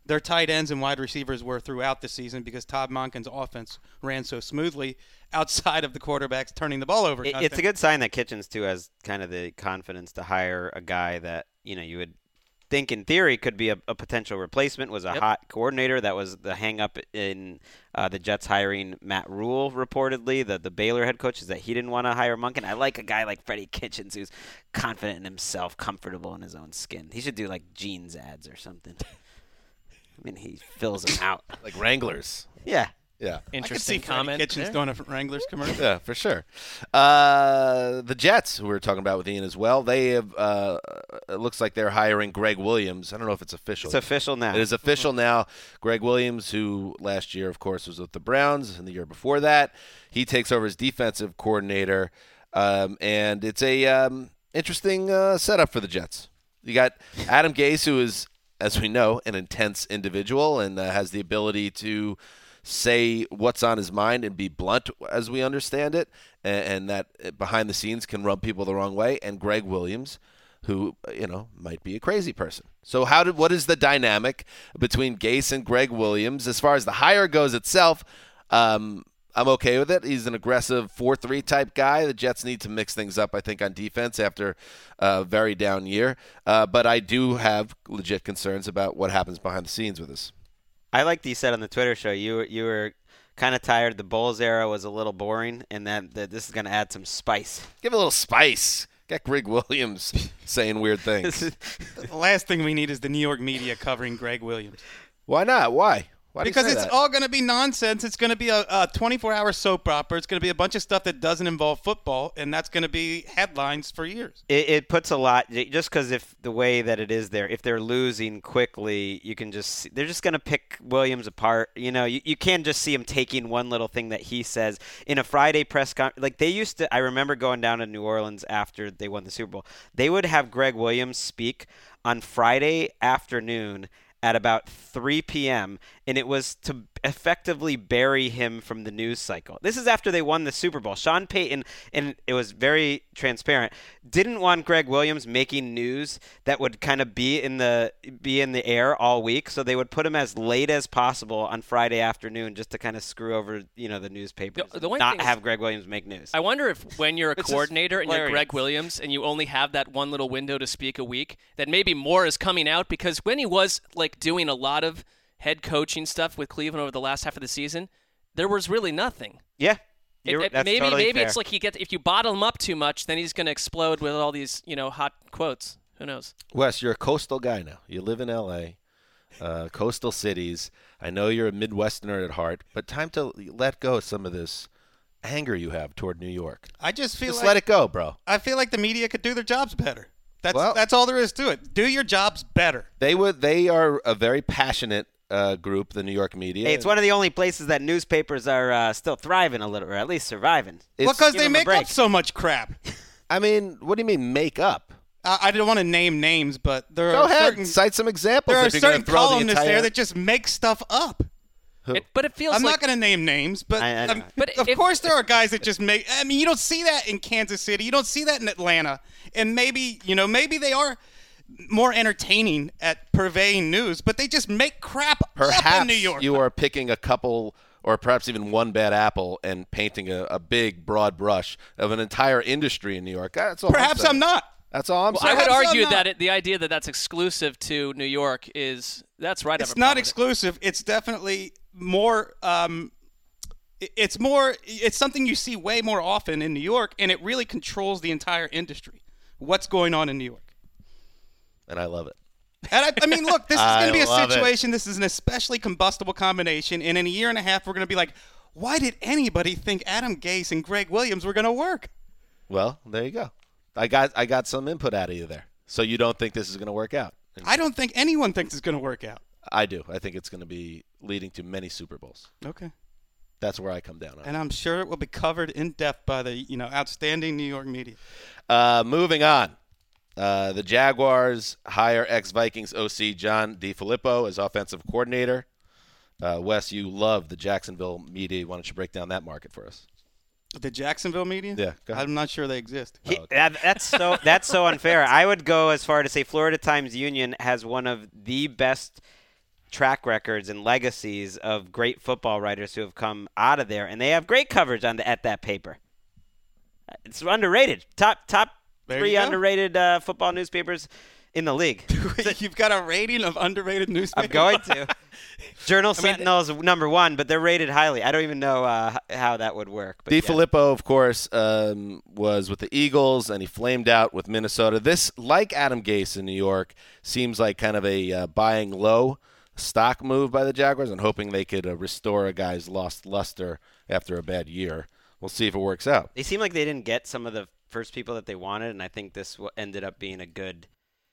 their tight ends and wide receivers were throughout the season because Todd Monken's offense ran so smoothly outside of the quarterbacks turning the ball over. It, it's a good sign that Kitchens, too, has kind of the confidence to hire a guy that, you know, you would think in theory could be a, a potential replacement, was a Yep. hot coordinator. That was the hang-up in uh, the Jets hiring Matt Rule, reportedly, the, the Baylor head coach, is that he didn't want to hire Monken. I like a guy like Freddie Kitchens who's confident in himself, comfortable in his own skin. He should do, like, jeans ads or something. I mean, he fills them out. Like Wranglers. Yeah. Yeah. Interesting I could see comment. Freddie Kitchens there. doing a Wranglers commercial. Yeah, for sure. Uh, the Jets, who we were talking about with Ian as well, they have. Uh, it looks like they're hiring Greg Williams. I don't know if it's official. It's official now. It is official now. Greg Williams, who last year, of course, was with the Browns, and the year before that, he takes over as defensive coordinator. Um, and it's a um, interesting uh, setup for the Jets. You got Adam Gase, who is, as we know, an intense individual and uh, has the ability to say what's on his mind and be blunt as we understand it, and, and that behind the scenes can rub people the wrong way. And Greg Williams, who, you know, might be a crazy person. So how did what is the dynamic between Gase and Greg Williams? As far as the hire goes itself, um, I'm okay with it. He's an aggressive four three type guy. The Jets need to mix things up, I think, on defense after a very down year. Uh, but I do have legit concerns about what happens behind the scenes with this. I like that you said on the Twitter show you were, you were kind of tired. The Bulls era was a little boring, and that, that this is going to add some spice. Give it a little spice. Get Greg Williams saying weird things. The last thing we need is the New York media covering Greg Williams. Why not? Why? Why do you Because say it's that? all going to be nonsense. It's going to be a, a twenty-four hour soap opera. It's going to be a bunch of stuff that doesn't involve football, and that's going to be headlines for years. It, it puts a lot just because if the way that it is there, if they're losing quickly, you can just see, they're just going to pick Williams apart. You know, you, you can't just see him taking one little thing that he says in a Friday press conference. Like they used to, I remember going down to New Orleans after they won the Super Bowl. They would have Greg Williams speak on Friday afternoon at about three p.m., and it was to effectively bury him from the news cycle. This is after they won the Super Bowl. Sean Payton, and it was very transparent, didn't want Greg Williams making news that would kind of be in the be in the air all week, so they would put him as late as possible on Friday afternoon just to kind of screw over, you know, the newspapers, The- the one not thing is- have Greg Williams make news. I wonder if when you're a It's just coordinator and you're hilarious. Greg Williams and you only have that one little window to speak a week, that maybe more is coming out because when he was like doing a lot of head coaching stuff with Cleveland over the last half of the season, there was really nothing. yeah, It- you're, it- that's maybe totally maybe fair. it's like he gets if you bottle him up too much, then he's going to explode with all these you know hot quotes. Who knows? Wes, you're a coastal guy now. You live in L A, uh, coastal cities. I know you're a Midwesterner at heart, but time to let go of some of this anger you have toward New York. I just feel Just like let it go, bro. I feel like the media could do their jobs better. That's Well- that's all there is to it. Do your jobs better. They would. They are a very passionate uh, group, the New York media. Hey, it's one of the only places that newspapers are uh, still thriving a little, or at least surviving. It's- Because give they them a make break. up so much crap. I mean, what do you mean make up? I, I don't want to name names, but there Go are ahead, certain cite some examples. there are if you're gonna certain throw the columnists entire- there that just make stuff up. Who? It, but it feels I'm like not going to name names, but, I- I know. um, But of if- course there are guys that just make. I mean, you don't see that in Kansas City. You don't see that in Atlanta, and maybe you know maybe they are more entertaining at purveying news, but they just make crap up Perhaps in New York. you are picking a couple or perhaps even one bad apple and painting a, a big, broad brush of an entire industry in New York. That's all I'm Perhaps saying. I'm not. That's all I'm Well, I saying. would Perhaps I'm argue not. that it, the idea that that's exclusive to New York is that's right. I have It's a not problem with it. exclusive. It's definitely more. Um, i- it's more. It's something you see way more often in New York, and it really controls the entire industry. What's going on in New York? And I love it. And I, I mean, look, this is I going to be a love it. situation. This is an especially combustible combination, and in a year and a half, we're going to be like, why did anybody think Adam Gase and Greg Williams were going to work? Well, there you go. I got I got some input out of you there. So you don't think this is going to work out? And I don't think anyone thinks it's going to work out. I do. I think it's going to be leading to many Super Bowls. Okay. That's where I come down on. And I'm sure it will be covered in depth by the you know outstanding New York media. Uh, moving on. Uh, the Jaguars hire ex-Vikings O C John DeFilippo as offensive coordinator. Uh, Wes, you love the Jacksonville media. Why don't you break down that market for us? The Jacksonville media? Yeah, go ahead. I'm not sure they exist. He- Oh, okay. that, that's so that's so unfair. I would go as far to say Florida Times Union has one of the best track records and legacies of great football writers who have come out of there, and they have great coverage on the, at that paper. It's underrated. Top top There three you go. underrated uh, football newspapers in the league. You've got a rating of underrated newspapers. I'm going to. Journal I mean, Sentinel is number one, but they're rated highly. I don't even know uh, h- how that would work. But yeah. DiFilippo, of course, um, was with the Eagles, and he flamed out with Minnesota. This, like Adam Gase in New York, seems like kind of a uh, buying low stock move by the Jaguars and hoping they could uh, restore a guy's lost luster after a bad year. We'll see if it works out. They seem like they didn't get some of the first people that they wanted, and I think this w- ended up being a good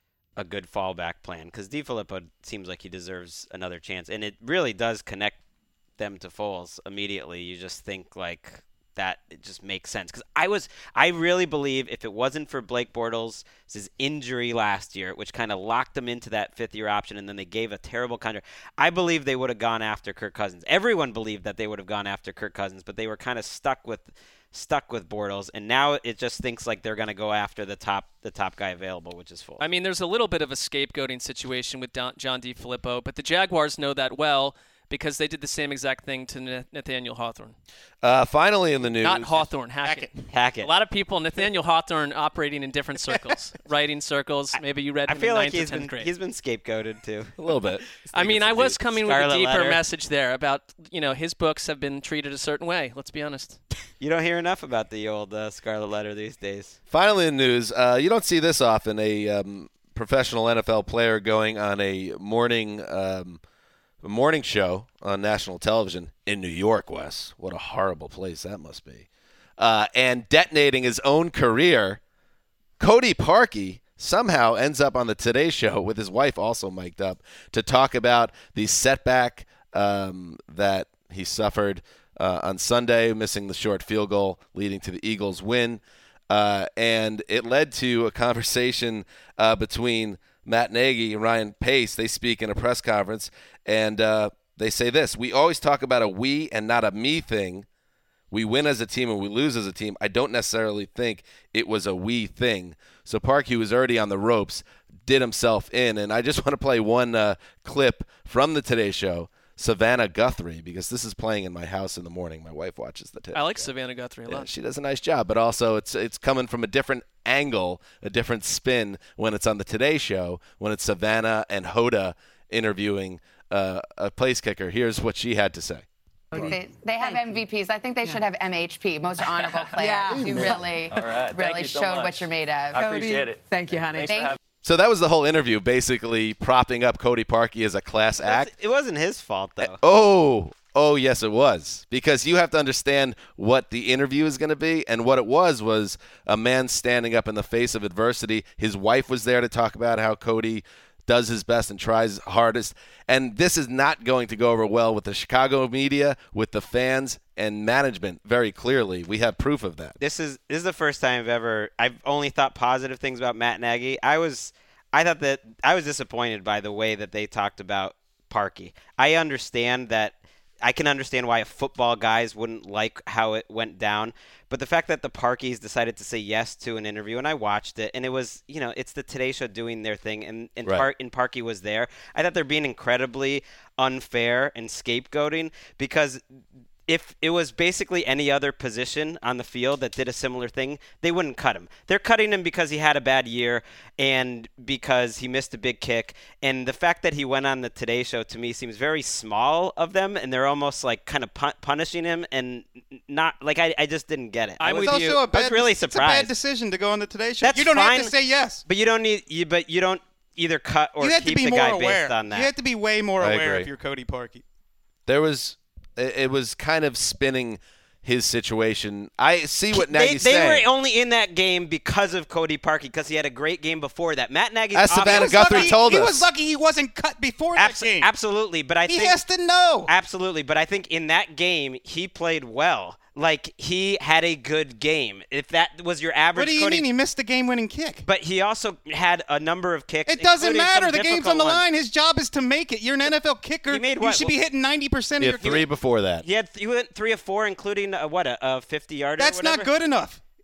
a good fallback plan because DiFilippo seems like he deserves another chance, and it really does connect them to Foles immediately. You just think like that it just makes sense because I was I really believe if it wasn't for Blake Bortles' his injury last year, which kind of locked them into that fifth year option, and then they gave a terrible contract, I believe they would have gone after Kirk Cousins. Everyone believed that they would have gone after Kirk Cousins, but they were kind of stuck with stuck with Bortles, and now it just thinks like they're going to go after the top the top guy available, which is Foles. I mean, there's a little bit of a scapegoating situation with Don, John DiFilippo, but the Jaguars know that well because they did the same exact thing to N- Nathaniel Hawthorne. Uh, finally in the news. Not Hawthorne, Hackett. Hackett. A lot of people, Nathaniel Hawthorne, operating in different circles, writing circles. Maybe you read I him feel in like ninth or he's tenth been grade. he's been scapegoated too. A little bit. I mean, I was coming with Scarlet a deeper Letter. message there about, you know, his books have been treated a certain way. Let's be honest. You don't hear enough about the old uh, Scarlet Letter these days. Finally in the news, uh, you don't see this often, a um, professional N F L player going on a morning um, a morning show on national television in New York, Wes. What a horrible place that must be. Uh, and detonating his own career, Cody Parkey somehow ends up on the Today Show with his wife also mic'd up to talk about the setback um, that he suffered uh, on Sunday, missing the short field goal leading to the Eagles' win. Uh, and it led to a conversation uh, between Matt Nagy and Ryan Pace. They speak in a press conference, and uh, they say this: we always talk about a we and not a me thing. We win as a team and we lose as a team. I don't necessarily think it was a we thing. So Parkey was already on the ropes, did himself in, and I just want to play one uh, clip from the Today Show, Savannah Guthrie, because this is playing in my house in the morning. My wife watches the Today I like Show. Savannah Guthrie a Yeah, lot. she does a nice job, but also it's it's coming from a different angle, a different spin when it's on the Today Show, when it's Savannah and Hoda interviewing uh, a place kicker. Here's what she had to say. They, they have M V Ps. I think they should have M H P, most honorable player. Yeah. You really, All right. Thank really you so showed much. what you're made of. I appreciate it. Thank you, honey. Thank So that was the whole interview, basically propping up Cody Parkey as a class act. It wasn't his fault though. Oh, oh yes, it was. Because you have to understand what the interview is going to be, and what it was was a man standing up in the face of adversity. His wife was there to talk about how Cody does his best and tries hardest. And this is not going to go over well with the Chicago media, with the fans, and management, very clearly. We have proof of that. This is this is the first time I've ever I've only thought positive things about Matt Nagy. I was I thought that I was disappointed by the way that they talked about Parkey. I understand that I can understand why football guys wouldn't like how it went down, but the fact that the Parkeys decided to say yes to an interview, and I watched it, and it was, you know, it's the Today Show doing their thing, and and, Right. Par- and Parkey was there. I thought they're being incredibly unfair and scapegoating because if it was basically any other position on the field that did a similar thing, they wouldn't cut him. They're cutting him because he had a bad year and because he missed a big kick. And the fact that he went on the Today Show to me seems very small of them, and they're almost like kind of pu- punishing him and not like I, I just didn't get it. I I'm was, with It's you. also a I bad, was really it's a bad surprised. decision to go on the Today Show. That's you don't fine. have to say yes. But you don't need you. But you don't either cut or you have keep to be the more guy aware. based on that. You have to be way more I aware agree. if you're Cody Parkey. There was, it it was kind of spinning his situation. I see what they, Nagy's they saying. were only in that game because of Cody Parkey because he had a great game before that. Matt Nagy's As Savannah offense- Guthrie lucky, told he us. was lucky he wasn't cut before Abs- that game. Absolutely, but I He think has to know. absolutely, but I think in that game he played well. Like he had a good game. If that was your average, What do you Cody, mean he missed the game-winning kick? but he also had a number of kicks. It doesn't including some matter. The game's difficult on the ones. line. His job is to make it. You're an N F L kicker. He made You what? should be hitting ninety percent He of had your three before that. He had he went three of four, including uh, what a, a fifty yarder. That's not good enough.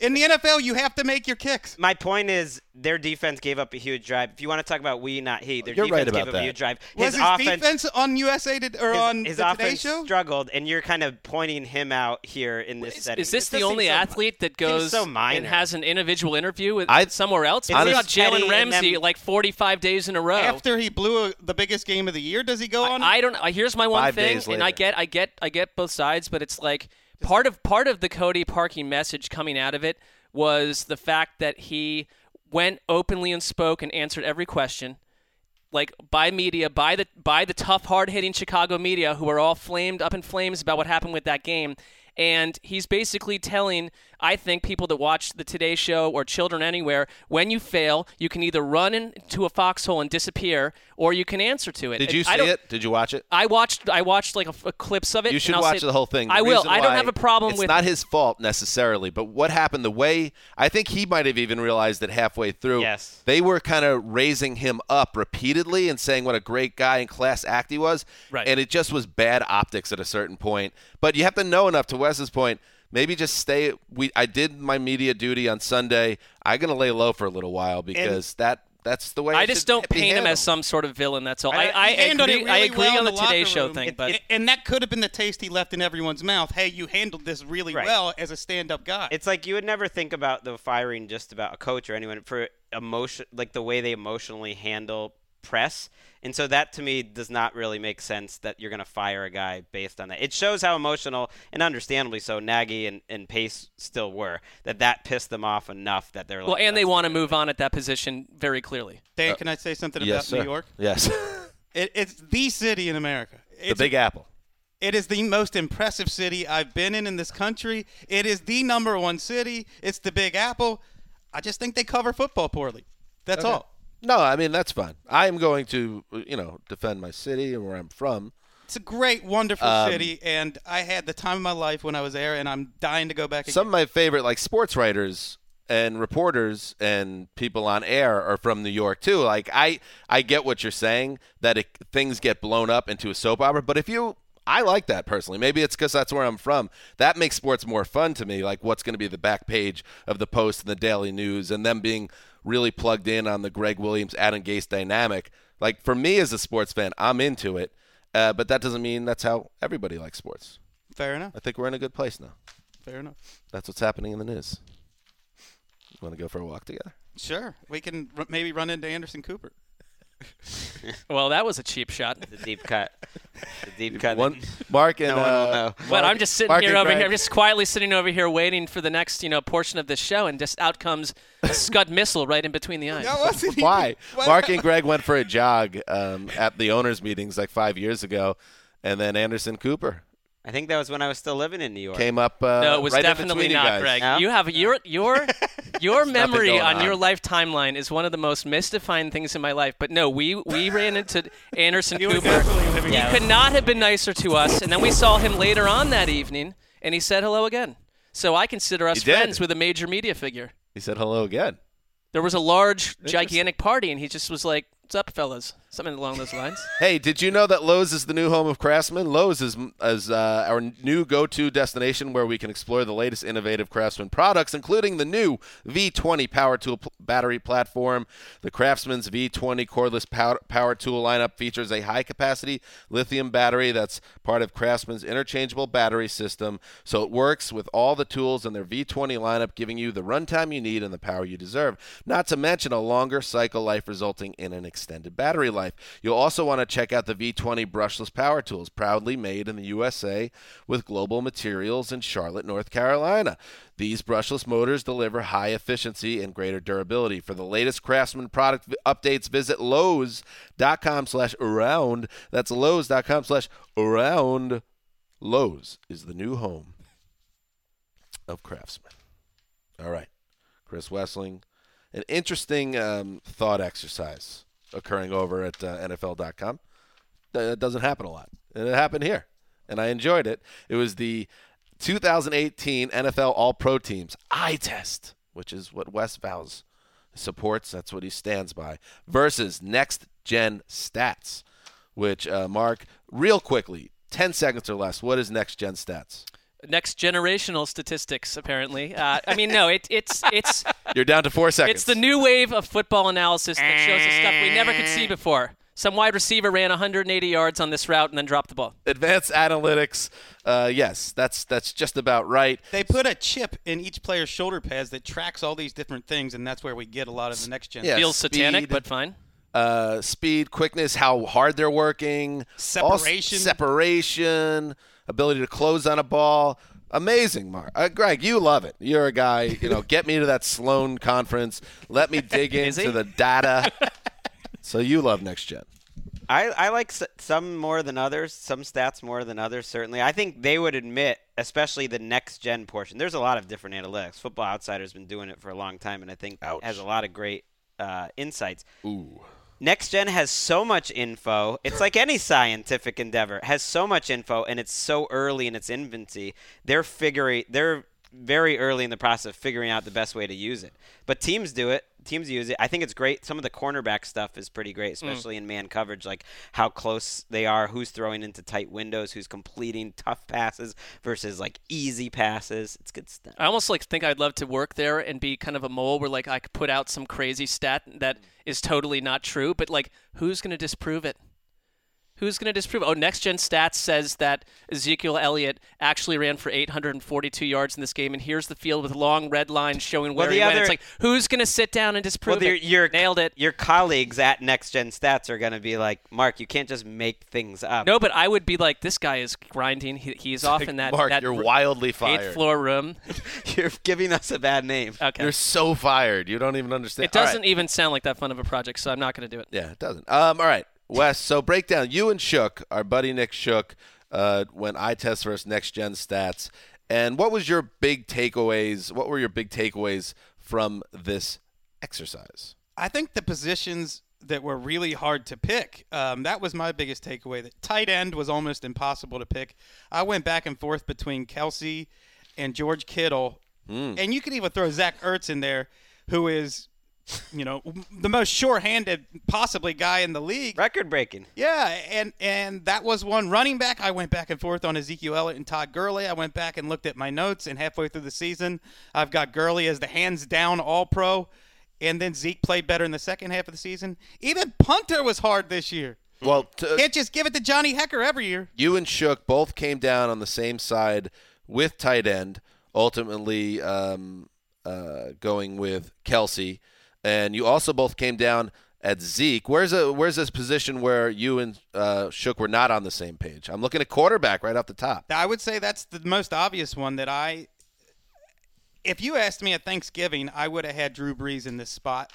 In the N F L, you have to make your kicks. My point is, their defense gave up a huge drive. If you want to talk about we, not he, their You're defense right about gave up that. a huge drive. Was his, offense, defense on U S A did, or his, on his the offense Today Show? struggled, and you're kind of pointing him out here in this Is, setting. is this It the does only seem so athlete that seems goes so minor. and has an individual interview with I- somewhere else? It's What about just petty, Jalen and Ramsey then- like forty-five days in a row? After he blew a, the biggest game of the year, does he go on? I, I don't know. Here's my one Five thing, days and I later. get, I get, I get both sides, but it's like part of part of the Cody Parkey message coming out of it was the fact that he went openly and spoke and answered every question, like by media, by the by the tough, hard-hitting Chicago media who are all flamed up in flames about what happened with that game. And he's basically telling, I think, people that watch the Today Show or children anywhere, when you fail, you can either run into a foxhole and disappear, or you can answer to it. Did And you I see don't- it? Did you watch it? I watched I watched like a, a clips of it. You and should I'll watch say- the whole thing. The I will. reason I don't why- have a problem it's with. not his fault necessarily, but what happened, the way I think he might have even realized it halfway through. Yes. They were kind of raising him up repeatedly and saying what a great guy and class act he was. Right. And it just was bad optics at a certain point. But you have to know enough, to Wes's point. Maybe just stay. We I did my media duty on Sunday. I'm gonna lay low for a little while because that that's the way. I it just should don't be paint him handled. as some sort of villain. That's all. I- I, I, he handled agree. it I really agree well on the in the Today locker Show room. thing, It- but it- and that could have been the taste he left in everyone's mouth. Hey, you handled this really Right. well as a stand-up guy. It's like you would never think about the firing just about a coach or anyone for emotion, like the way they emotionally handle press. And so that to me does not really make sense that you're going to fire a guy based on that. It shows how emotional, and understandably so, Nagy and, and Pace still were, that that pissed them off enough that they're like, well, and they "Let's want to get move on at that position very clearly. Dan, can I say something Yes, about sir. New York? Yes. It, it's the city in America. the It's, Big Apple. It is the most impressive city I've been in in this country. It is the number one city. It's the Big Apple. I just think they cover football poorly. That's Okay. all. No, I mean that's fine. I am going to, you know, defend my city and where I'm from. It's a great, wonderful Um, city, and I had the time of my life when I was there, and I'm dying to go back again. Some of my favorite, like sports writers and reporters and people on air, are from New York too. Like I, I get what you're saying that it, things get blown up into a soap opera, but if you, I like that personally. Maybe it's because that's where I'm from. That makes sports more fun to me. Like what's going to be the back page of the Post and the Daily News, and them being really plugged in on the Greg Williams, Adam Gase dynamic. Like for me as a sports fan, I'm into it, uh, but that doesn't mean that's how everybody likes sports. Fair enough. I think we're in a good place now. Fair enough. That's what's happening in the news. You want to go for a walk together? Sure. We can r- maybe run into Anderson Cooper. Well, that was a cheap shot. the deep cut. The deep cut. One, Mark and No one will uh, know. But Mark- I'm just sitting Mark here and over Greg. here. I'm just quietly sitting over here waiting for the next, you know, portion of this show, and just out comes a Scud missile right in between the eyes. That wasn't Why? even- What- Mark and Greg went for a jog um, at the owners' meetings like five years ago, and then Anderson Cooper I think that was when I was still living in New York. came up. Uh, No, it was right in definitely between you not, guys. Greg. No? You have your your your memory going on, on. your life timeline is one of the most mystifying things in my life. But no, we we ran into Anderson You were Cooper. definitely living He in- could not have been nicer to us. And then we saw him later on that evening, and he said hello again. So I consider us He did. friends with a major media figure. He said hello again. There was a large, gigantic party, and he just was like, "What's up, fellas?" Something along those lines. Hey, did you know that Lowe's is the new home of Craftsman? Lowe's is, is uh, our new go-to destination where we can explore the latest innovative Craftsman products, including the new V twenty power tool p- battery platform. The Craftsman's V twenty cordless power, power tool lineup features a high-capacity lithium battery that's part of Craftsman's interchangeable battery system, so it works with all the tools in their V twenty lineup, giving you the runtime you need and the power you deserve. Not to mention a longer cycle life resulting in an extended battery life. You'll also want to check out the V twenty brushless power tools, proudly made in the U S A with global materials in Charlotte, North Carolina. These brushless motors deliver high efficiency and greater durability. For the latest Craftsman product v- updates, visit Lowe's.com slash around. That's Lowe's.com slash around. Lowe's is the new home of Craftsman. All right. Chris Wessling. An interesting um, thought exercise occurring over at uh, N F L dot com. It doesn't happen a lot. And it happened here. And I enjoyed it. It was the two thousand eighteen N F L All-Pro Teams eye test, which is what Wes Vows supports. That's what he stands by, versus Next Gen Stats, which, uh, Mark, real quickly, ten seconds or less, what is Next Gen Stats? Next generational statistics, apparently. Uh, I mean, no, it, it's it's You're down to four seconds. it's the new wave of football analysis that shows us stuff we never could see before. Some wide receiver ran one hundred eighty yards on this route and then dropped the ball. Advanced analytics. Uh, yes, that's that's just about right. They put a chip in each player's shoulder pads that tracks all these different things, and that's where we get a lot of the next gen. Yeah, Feels satanic, speed. but fine. Uh, speed, quickness, how hard they're working, Separation. Also, separation, ability to close on a ball. Amazing, Mark. Uh, Greg, you love it. You're a guy, you know, get me to that Sloan conference. Let me dig Is into he? the data. So you love next gen. I, I like s- some more than others, some stats more than others, certainly. I think they would admit, especially the next-gen portion, there's a lot of different analytics. Football Outsider's been doing it for a long time, and I think Ouch. has a lot of great uh, insights. Ooh. Next-gen has so much info. It's like any scientific endeavor. It has so much info, and it's so early in its infancy. They're figuring – they're very early in the process of figuring out the best way to use it. But teams do it. Teams use it. I think it's great. Some of the cornerback stuff is pretty great, especially mm. in man coverage, like how close they are, who's throwing into tight windows, who's completing tough passes versus like easy passes. It's good stuff. I almost like think I'd love to work there and be kind of a mole where like I could put out some crazy stat that is totally not true, but like who's going to disprove it? Who's going to disprove it? Oh, Next Gen Stats says that Ezekiel Elliott actually ran for eight hundred forty-two yards in this game, and here's the field with long red lines showing where well, he other, went. It's like, who's going to sit down and disprove well, it? Your, Nailed it. Your colleagues at Next Gen Stats are going to be like, Mark, you can't just make things up. No, but I would be like, this guy is grinding. He, he's off Like, in that, Mark, that you're r- wildly fired. eighth floor room. You're giving us a bad name. Okay. You're so fired. You don't even understand. It doesn't All right. even sound like that fun of a project, so I'm not going to do it. Yeah, it doesn't. Um, all right, Wes. So break down. You and Shook, our buddy Nick Shook, uh, went eye test versus Next Gen Stats. And what was your big takeaways? What were your big takeaways from this exercise? I think the positions that were really hard to pick, um, that was my biggest takeaway. That tight end was almost impossible to pick. I went back and forth between Kelsey and George Kittle. Mm. And you could even throw Zach Ertz in there, who is, you know, the most sure-handed possibly guy in the league. Record breaking. Yeah, and and that was one running back. I went back and forth on Ezekiel Elliott and Todd Gurley. I went back and looked at my notes, and halfway through the season, I've got Gurley as the hands-down All-Pro, and then Zeke played better in the second half of the season. Even punter was hard this year. Well, to, Can't just give it to Johnny Hecker every year. you and Shook both came down on the same side with tight end, ultimately um, uh, going with Kelsey. And you also both came down at Zeke. Where's a where's this position where you and uh, Shook were not on the same page? I'm looking at quarterback right off the top. I would say that's the most obvious one that I – if you asked me at Thanksgiving, I would have had Drew Brees in this spot.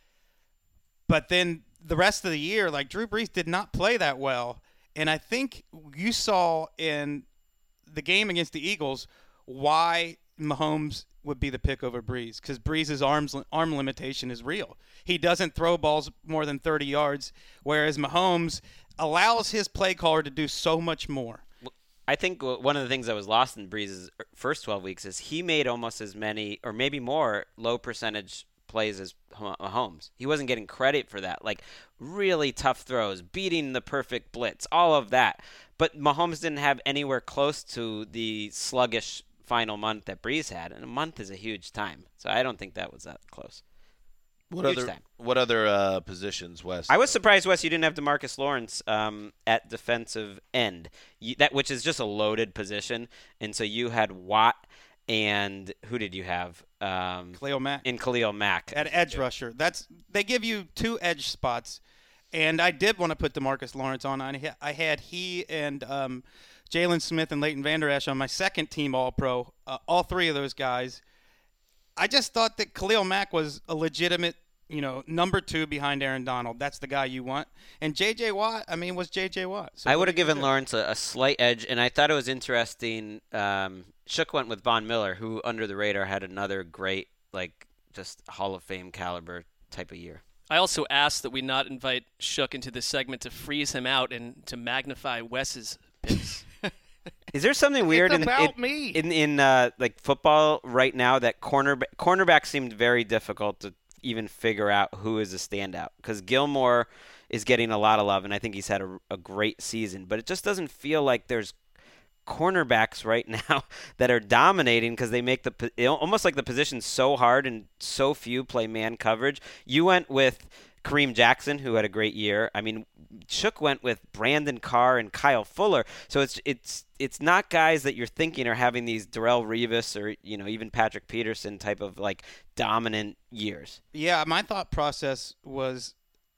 But then the rest of the year, like Drew Brees did not play that well. And I think you saw in the game against the Eagles why Mahomes – would be the pick over Brees, because Brees' arms arm limitation is real. He doesn't throw balls more than thirty yards, whereas Mahomes allows his play caller to do so much more. I think one of the things that was lost in Brees' first twelve weeks is he made almost as many, or maybe more, low percentage plays as Mahomes. He wasn't getting credit for that. Like, really tough throws, beating the perfect blitz, all of that. But Mahomes didn't have anywhere close to the sluggish final month that Brees had, and a month is a huge time. So I don't think that was that close. What huge other time. what other uh, positions, Wes? I was surprised, Wes, you didn't have DeMarcus Lawrence um, at defensive end, you, that which is just a loaded position. And so you had Watt and who did you have? Um, Khalil Mack. In Khalil Mack. At edge rusher. That's they give you two edge spots, and I did want to put DeMarcus Lawrence on. I had, I had he and um, Jalen Smith and Leighton Vander Esch on my second team All-Pro, uh, all three of those guys. I just thought that Khalil Mack was a legitimate, you know, number two behind Aaron Donald. That's the guy you want. And J J. Watt, I mean, was J J. Watt. So I would have given do? Lawrence a, a slight edge, and I thought it was interesting. Um, Shook went with Von Miller, who under the radar had another great, like, just Hall of Fame caliber type of year. I also asked that we not invite Shook into this segment to freeze him out and to magnify Wes's picks. Is there something weird It's in about in, me. in in uh, like football right now that cornerback cornerback seemed very difficult to even figure out who is a standout, because Gilmore is getting a lot of love and I think he's had a, a great season, but it just doesn't feel like there's cornerbacks right now that are dominating because they make the po- almost like the position so hard and so few play man coverage. You went with Kareem Jackson, who had a great year. I mean, Shook went with Brandon Carr and Kyle Fuller. So it's it's it's not guys that you're thinking are having these Darrelle Revis or, you know, even Patrick Peterson type of like dominant years. Yeah, my thought process was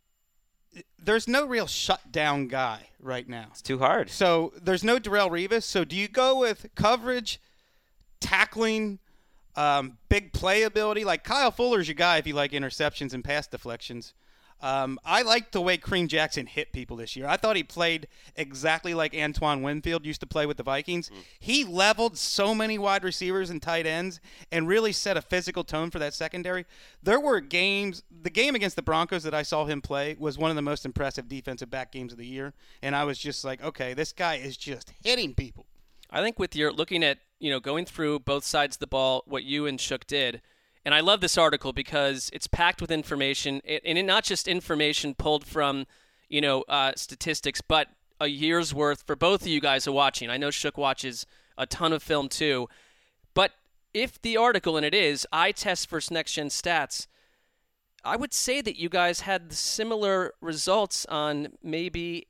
there's no real shutdown guy right now. It's too hard. So there's no Darrelle Revis. So do you go with coverage, tackling, um, big playability? Like Kyle Fuller's your guy if you like interceptions and pass deflections. Um, I liked the way Kareem Jackson hit people this year. I thought he played exactly like Antoine Winfield used to play with the Vikings. Mm. He leveled so many wide receivers and tight ends and really set a physical tone for that secondary. There were games – the game against the Broncos that I saw him play was one of the most impressive defensive back games of the year, and I was just like, okay, this guy is just hitting people. I think with your looking at, you know, going through both sides of the ball, what you and Shook did – and I love this article because it's packed with information, and it, not just information pulled from, you know, uh, statistics, but a year's worth for both of you guys who are watching. I know Shook watches a ton of film too. But if the article, and it is, eye test versus next-gen stats, I would say that you guys had similar results on maybe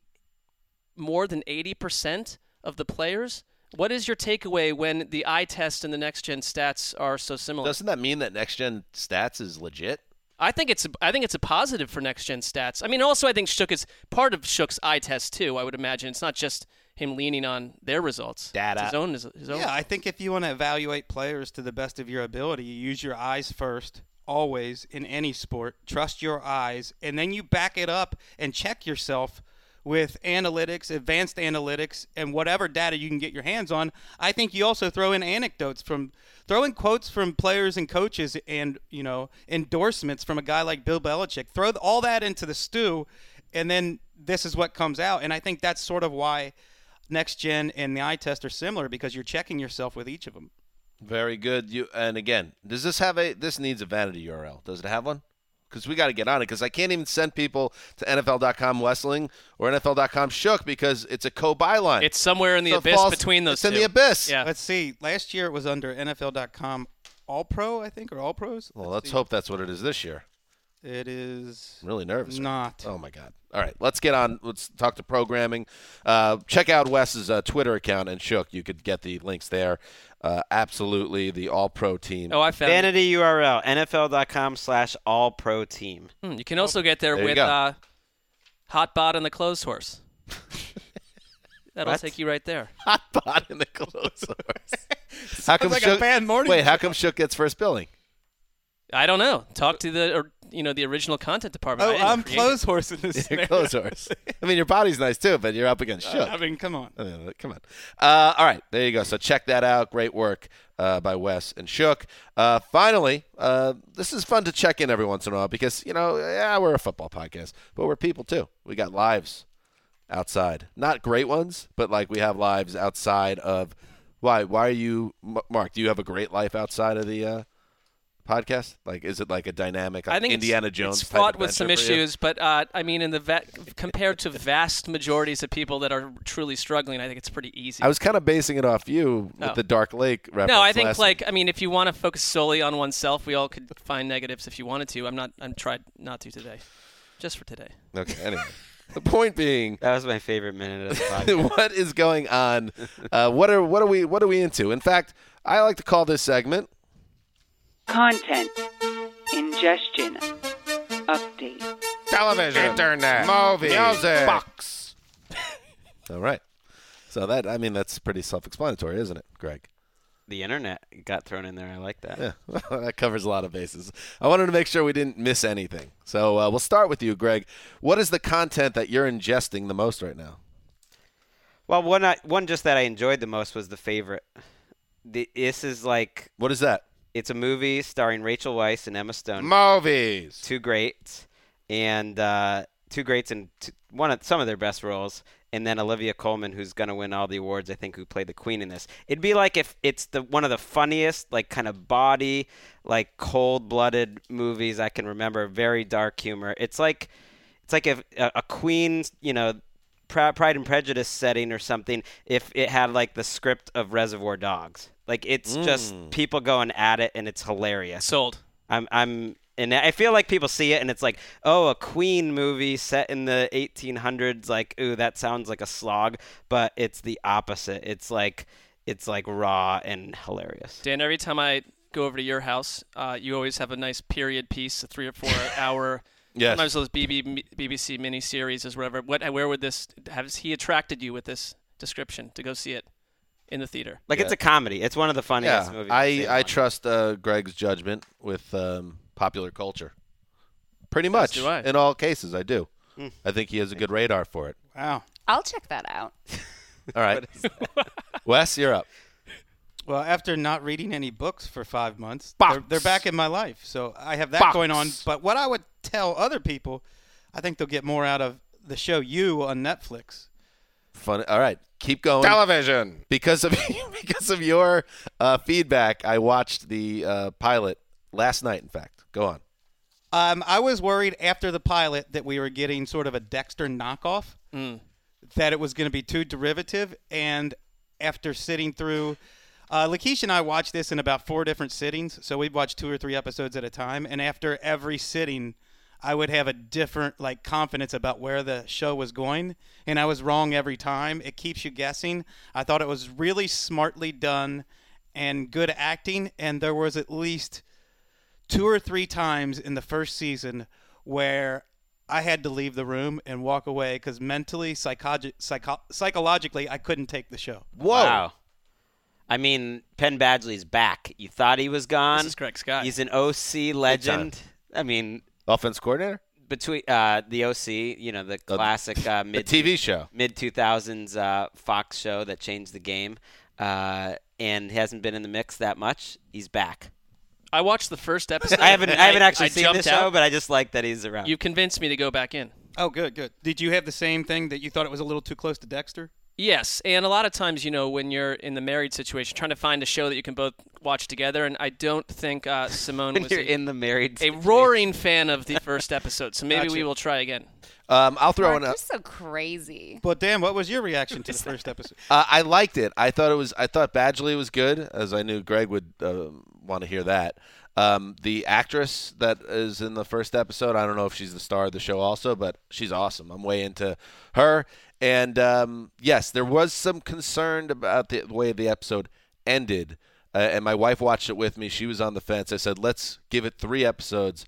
more than eighty percent of the players. What is your takeaway when the eye test and the next-gen stats are so similar? Doesn't that mean that next-gen stats is legit? I think it's a, I think it's a positive for next-gen stats. I mean, also I think Shook is part of Shook's eye test too. I would imagine it's not just him leaning on their results. Data. It's his own. His own. Yeah, I think if you want to evaluate players to the best of your ability, you use your eyes first, always in any sport. Trust your eyes, and then you back it up and check yourself with analytics, advanced analytics, and whatever data you can get your hands on. I think you also throw in anecdotes from throw in quotes from players and coaches and, you know, endorsements from a guy like Bill Belichick. Throw all that into the stew, and then this is what comes out. And I think that's sort of why Next Gen and the eye test are similar, because you're checking yourself with each of them. Very good. You and again, does this have a this needs a vanity U R L? Does it have one? Because we got to get on it, because I can't even send people to N F L dot com Wessling or N F L dot com Shook because it's a co-byline. It's somewhere in the so abyss false, between those it's two. It's in the abyss. Yeah. Let's see. Last year it was under N F L dot com All-Pro, I think, or All-Pros. Well, let's let's see. hope that's what it is this year. It is I'm really nervous. not. Oh, my God. All right, let's get on. Let's talk to programming. Uh, check out Wes's uh, Twitter account and Shook. You could get the links there. Uh, absolutely, the All-Pro team. Oh, I found Vanity U R L, N F L dot com slash all pro team. it. Hmm, you can also get there, There you with go. uh, Hotbot and the Clothes Horse. That'll What? take you right there. Hot pot in the clothes horse. How come like a Shook, bad morning Wait, how show. come Shook gets first billing? I don't know. Talk to the or, you know the original content department. I Oh, didn't I'm create it. clothes horse in this. Your clothes horse. I mean, your body's nice too, but you're up against Shook. I mean, come on. I mean, come on. Uh, all right, there you go. So check that out. Great work uh, by Wes and Shook. Uh, finally, uh, this is fun to check in every once in a while because, you know, yeah, we're a football podcast, but we're people too. We got lives outside. Not great ones, but like we have lives outside of – why? Why are you – Mark, do you have a great life outside of the uh, podcast? Like, is it like a dynamic like I think Indiana it's, Jones it's type fraught with some adventure for you? issues, but uh, I mean, in the va- compared to vast majorities of people that are truly struggling, I think it's pretty easy. I was kind of basing it off you with Oh. the Dark Lake reference. no, I think last like week. I mean, if you want to focus solely on oneself, we all could find negatives if you wanted to. I'm not. I'm tried not to today, just for today. Okay, anyway. The point being, That was my favorite minute of the podcast. what is going on? Uh, what are what are we what are we into? In fact, I like to call this segment Content. Ingestion. Update. television, internet, movie, music, box. All right. So that I mean that's pretty self-explanatory, isn't it, Greg? The internet got thrown in there. I like that. Yeah, that covers a lot of bases. I wanted to make sure we didn't miss anything. So uh, we'll start with you, Greg. What is the content that you're ingesting the most right now? Well, one I, one just that I enjoyed the most was The Favorite. The, this is like What is that? it's a movie starring Rachel Weisz and Emma Stone. Movies. Two greats, and uh, two greats in two, one of some of their best roles, and then Olivia Colman, who's gonna win all the awards, I think, who played the Queen in this. It'd be like if it's the one of the funniest, like kind of body, like cold-blooded movies I can remember. Very dark humor. It's like, it's like if a, a Queen, you know, Pr- Pride and Prejudice setting or something if it had like the script of Reservoir Dogs. Like it's Mm. just people going at it and it's hilarious. Sold. I'm I'm and I feel like people see it and it's like, oh, a Queen movie set in the eighteen hundreds. Like, ooh, that sounds like a slog, but it's the opposite. It's like it's like raw and hilarious. Dan, every time I go over to your house, uh, you always have a nice period piece, a three or four hour. Yes. Sometimes those B B, B B C miniseries or whatever. What? Where would this? Has he attracted you with this description to go see it in the theater? Like Yeah. it's a comedy. It's one of the funniest Yeah, movies. I've seen in a I, I long trust uh, Greg's judgment with um, popular culture. Pretty much. do I. In all cases, I do. Mm. I think he has a good radar for it. Wow. I'll check that out. All right. Wes, you're up. Well, after not reading any books for five months, Box. they're, they're back in my life. So I have that Box. going on. But what I would tell other people, I think they'll get more out of the show You on Netflix. Fun. All right. Keep going. Television. Because of because of your uh, feedback, I watched the uh, pilot last night, in fact. Go on. Um, I was worried after the pilot that we were getting sort of a Dexter knockoff, Mm. that it was going to be too derivative. And after sitting through, uh, Lakeisha and I watched this in about four different sittings. So we'd watch two or three episodes at a time. And after every sitting, I would have a different like confidence about where the show was going. And I was wrong every time. It keeps you guessing. I thought it was really smartly done and good acting. And there was at least two or three times in the first season where I had to leave the room and walk away because mentally, psychog- psycho- psychologically, I couldn't take the show. Whoa. Wow. I mean, Penn Badgley's back. You thought he was gone. This is Greg Scott. He's an O C legend. I mean, Offense coordinator? between uh, the O C, you know, the classic uh, The mid T V show. mid two thousands uh, Fox show that changed the game, uh, and hasn't been in the mix that much. He's back. I watched the first episode. I haven't and I haven't actually I seen the jumped show, out. but I just like that he's around. You convinced me to go back in. Oh, good, good. Did you have the same thing that you thought it was a little too close to Dexter? Yes, and a lot of times, you know, when you're in the married situation, trying to find a show that you can both watch together, and I don't think uh, Simone when was you're a, in the married a situation. roaring fan of the first episode, so maybe Gotcha. we will try again. Um, I'll throw Mark, in a, you're so crazy. But Dan, what was your reaction to the first episode? Uh, I liked it. I thought it was. I thought Badgley was good, as I knew Greg would uh, want to hear that. Um, the actress that is in the first episode, I don't know if she's the star of the show also, but she's awesome. I'm way into her. And um, yes, there was some concern about the way the episode ended. Uh, and my wife watched it with me. She was on the fence. I said, let's give it three episodes,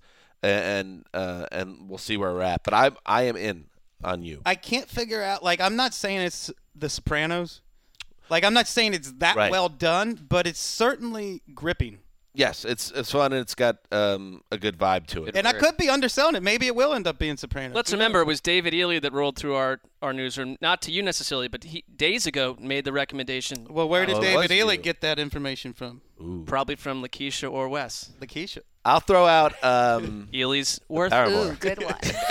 and uh, and we'll see where we're at. But I I am in on You. I can't figure out, like, I'm not saying it's The Sopranos. Like, I'm not saying it's that Right. well done, but it's certainly gripping. Yes, it's it's fun and it's got um, a good vibe to it. And I could be underselling it. Maybe it will end up being Sopranos. Let's Who remember, knows? it was David Ely that rolled through our, our newsroom, not to you necessarily, but he days ago made the recommendation, Well, where did Oh, it David was Ely you. get that information from? Ooh. probably from Lakeisha or Wes. Lakeisha. I'll throw out um, Ely's worth. Paramore. Ooh, good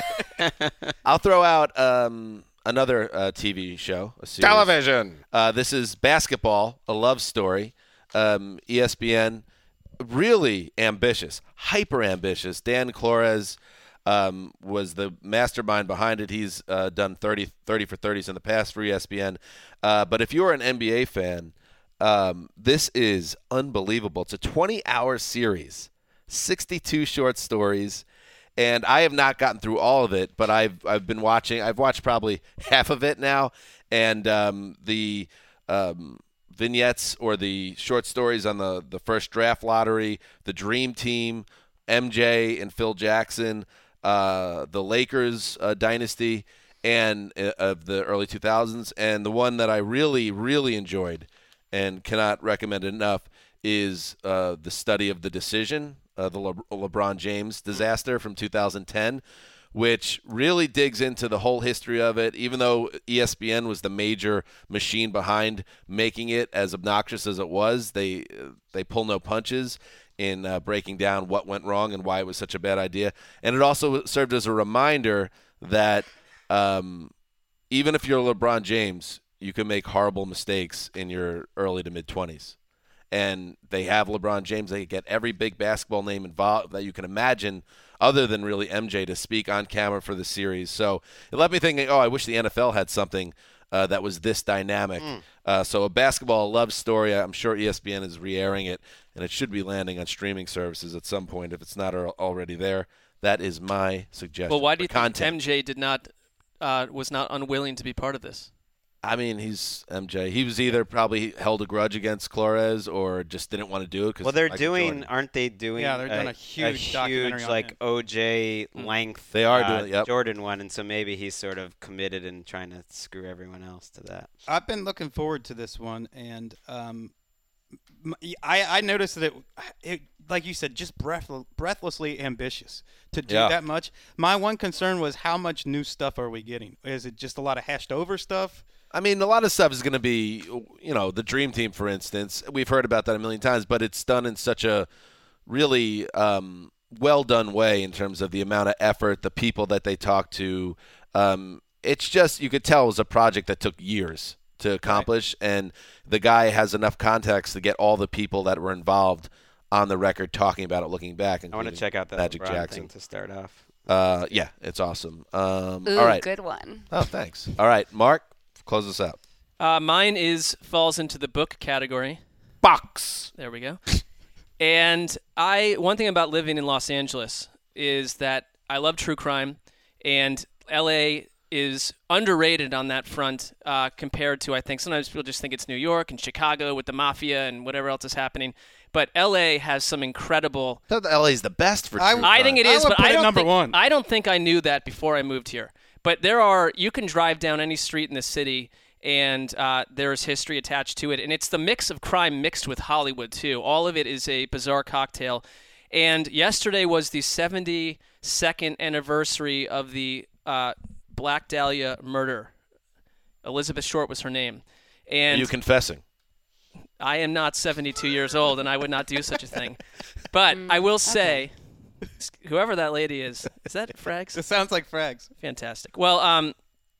one. I'll throw out um, another uh, T V show, a series. Television. Uh, this is Basketball, a love story. Um, E S P N, really ambitious, hyper ambitious. Dan Flores um, was the mastermind behind it. He's uh, done thirty, thirty for thirties in the past for E S P N. Uh, but if you're an N B A fan, um, this is unbelievable. It's a twenty-hour series, sixty-two short stories. And I have not gotten through all of it, but I've I've been watching. I've watched probably half of it now, and um, the um, vignettes or the short stories on the, the first draft lottery, the Dream Team, M J and Phil Jackson, uh, the Lakers uh, dynasty, and uh, of the early two thousands, and the one that I really really enjoyed and cannot recommend enough is uh, the study of the decision. Uh, the Le- LeBron James disaster from two thousand ten, which really digs into the whole history of it, even though E S P N was the major machine behind making it as obnoxious as it was. They they pull no punches in uh, breaking down what went wrong and why it was such a bad idea. And it also served as a reminder that um, even if you're LeBron James, you can make horrible mistakes in your early to mid-twenties. and they have LeBron James. They get every big basketball name involved that you can imagine, other than really M J, to speak on camera for the series. So it left me thinking, oh, I wish the N F L had something uh, that was this dynamic. Mm. Uh, so a basketball love story. I'm sure E S P N is re-airing it, and it should be landing on streaming services at some point if it's not already there. That is my suggestion. Well, why do you content. think M J did not uh, was not unwilling to be part of this? I mean, he's M J. He was either probably held a grudge against Flores or just didn't want to do it. Cause well, they're Michael doing, Jordan. aren't they doing? Yeah, they're a, doing a huge, a huge like him. O J length. They are uh, doing it. Yep. Jordan one, and so maybe he's sort of committed and trying to screw everyone else to that. I've been looking forward to this one, and um, I, I noticed that it, it, like you said, just breath, breathlessly ambitious to do Yeah. that much. My one concern was how much new stuff are we getting? Is it just a lot of hashed over stuff? I mean, a lot of stuff is going to be, you know, the Dream Team, for instance. We've heard about that a million times, but it's done in such a really um, well-done way in terms of the amount of effort, the people that they talk to. Um, it's just, you could tell it was a project that took years to accomplish, right. And the guy has enough context to get all the people that were involved on the record talking about it looking back. I want to check out that Magic LeBron Jackson thing to start off. Uh, yeah, it's awesome. Um, Ooh, all right. good one. Oh, thanks. All right, Mark. Close us out. Uh, mine is falls into the book category. Box. There we go. And I one thing about living in Los Angeles is that I love true crime, and L A is underrated on that front uh, compared to, I think, sometimes people just think it's New York and Chicago with the mafia and whatever else is happening. But L A has some incredible. I thought L A is the best for. I- true I crime. think it I is, would but put I it don't number think, one. I don't think I knew that before I moved here. But there are, you can drive down any street in the city, and uh, there's history attached to it. And it's the mix of crime mixed with Hollywood, too. All of it is a bizarre cocktail. And yesterday was the seventy-second anniversary of the uh, Black Dahlia murder. Elizabeth Short was her name. And Are you confessing? I am not seventy-two years old, and I would not do such a thing. But I will say, whoever that lady is, is that Frags? It sounds like Frags. Fantastic. Well, um,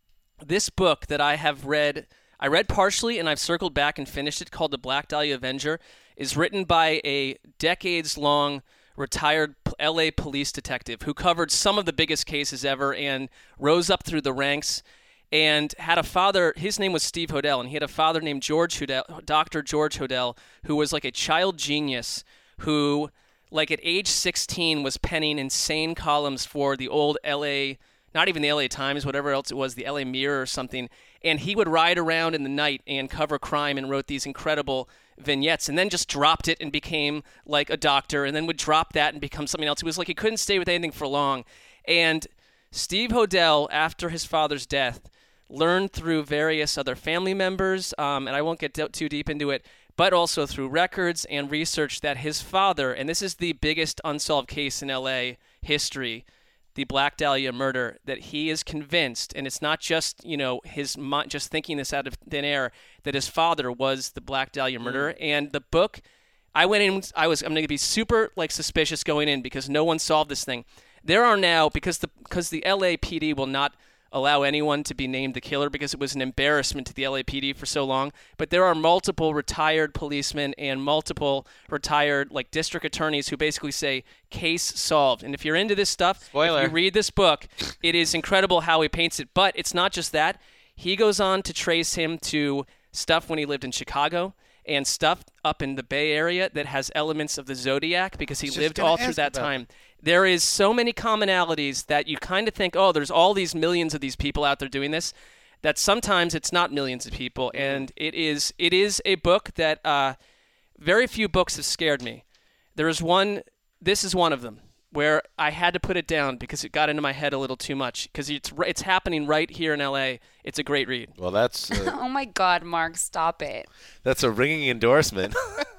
this book that I have read, I read partially, and I've circled back and finished it, called The Black Dahlia Avenger, is written by a decades-long retired L A police detective who covered some of the biggest cases ever and rose up through the ranks and had a father. His name was Steve Hodel, and he had a father named George Hodel, Doctor George Hodel, who was like a child genius who, like at age sixteen, was penning insane columns for the old L A, not even the L A Times, whatever else it was, the L A Mirror or something. And he would ride around in the night and cover crime and wrote these incredible vignettes, and then just dropped it and became like a doctor, and then would drop that and become something else. It was like he couldn't stay with anything for long. And Steve Hodel, after his father's death, learned through various other family members, um, and I won't get too deep into it, but also through records and research that his father, and this is the biggest unsolved case in L A history, the Black Dahlia murder, that he is convinced, and it's not just, you know, his just thinking this out of thin air, that his father was the Black Dahlia murderer. Mm. And the book, I went in, I was, I'm going to be super like suspicious going in because no one solved this thing. There are now, because the because the L A P D will not allow anyone to be named the killer because it was an embarrassment to the L A P D for so long. But there are multiple retired policemen and multiple retired like district attorneys who basically say case solved. And if you're into this stuff, Spoiler. if you read this book, it is incredible how he paints it. But it's not just that. He goes on to trace him to stuff when he lived in Chicago and stuff up in the Bay Area that has elements of the Zodiac because he Just lived gonna all through ask that about time. There is so many commonalities that you kind of think, oh, there's all these millions of these people out there doing this, that sometimes it's not millions of people. And it is it is a book that uh, very few books have scared me. There is one, this is one of them, where I had to put it down because it got into my head a little too much because it's it's happening right here in L A. It's a great read. Well, that's uh, Oh my God, Mark, stop it. that's a ringing endorsement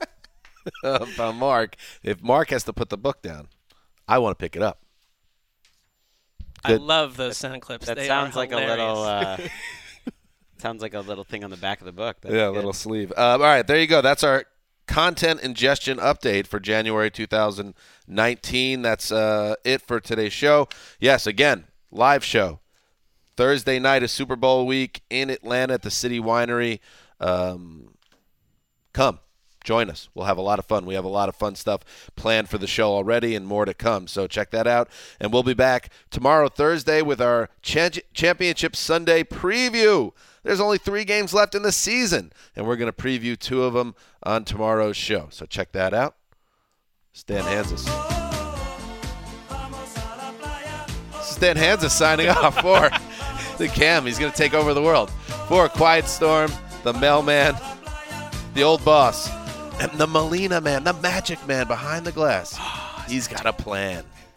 by Mark. If Mark has to put the book down, I want to pick it up. Good. I love those sound clips. That They sounds are like a hilarious. little. Uh, sounds like a little thing on the back of the book. That's yeah, a good. little sleeve. Uh, all right, there you go. That's our content ingestion update for January two thousand nineteen. That's uh, it for today's show. Yes, again, live show. Thursday night is Super Bowl week in Atlanta at the City Winery. Um, come. join us. We'll have a lot of fun. We have a lot of fun stuff planned for the show already and more to come. So check that out. And we'll be back tomorrow, Thursday, with our cha- Championship Sunday preview. There's only three games left in the season, and we're going to preview two of them on tomorrow's show. So check that out. Stan Hansis. Stan Hansis signing off for the Cam. He's going to take over the world. For Quiet Storm, the mailman, the old boss, and the Molina man, the magic man behind the glass. He's got a plan.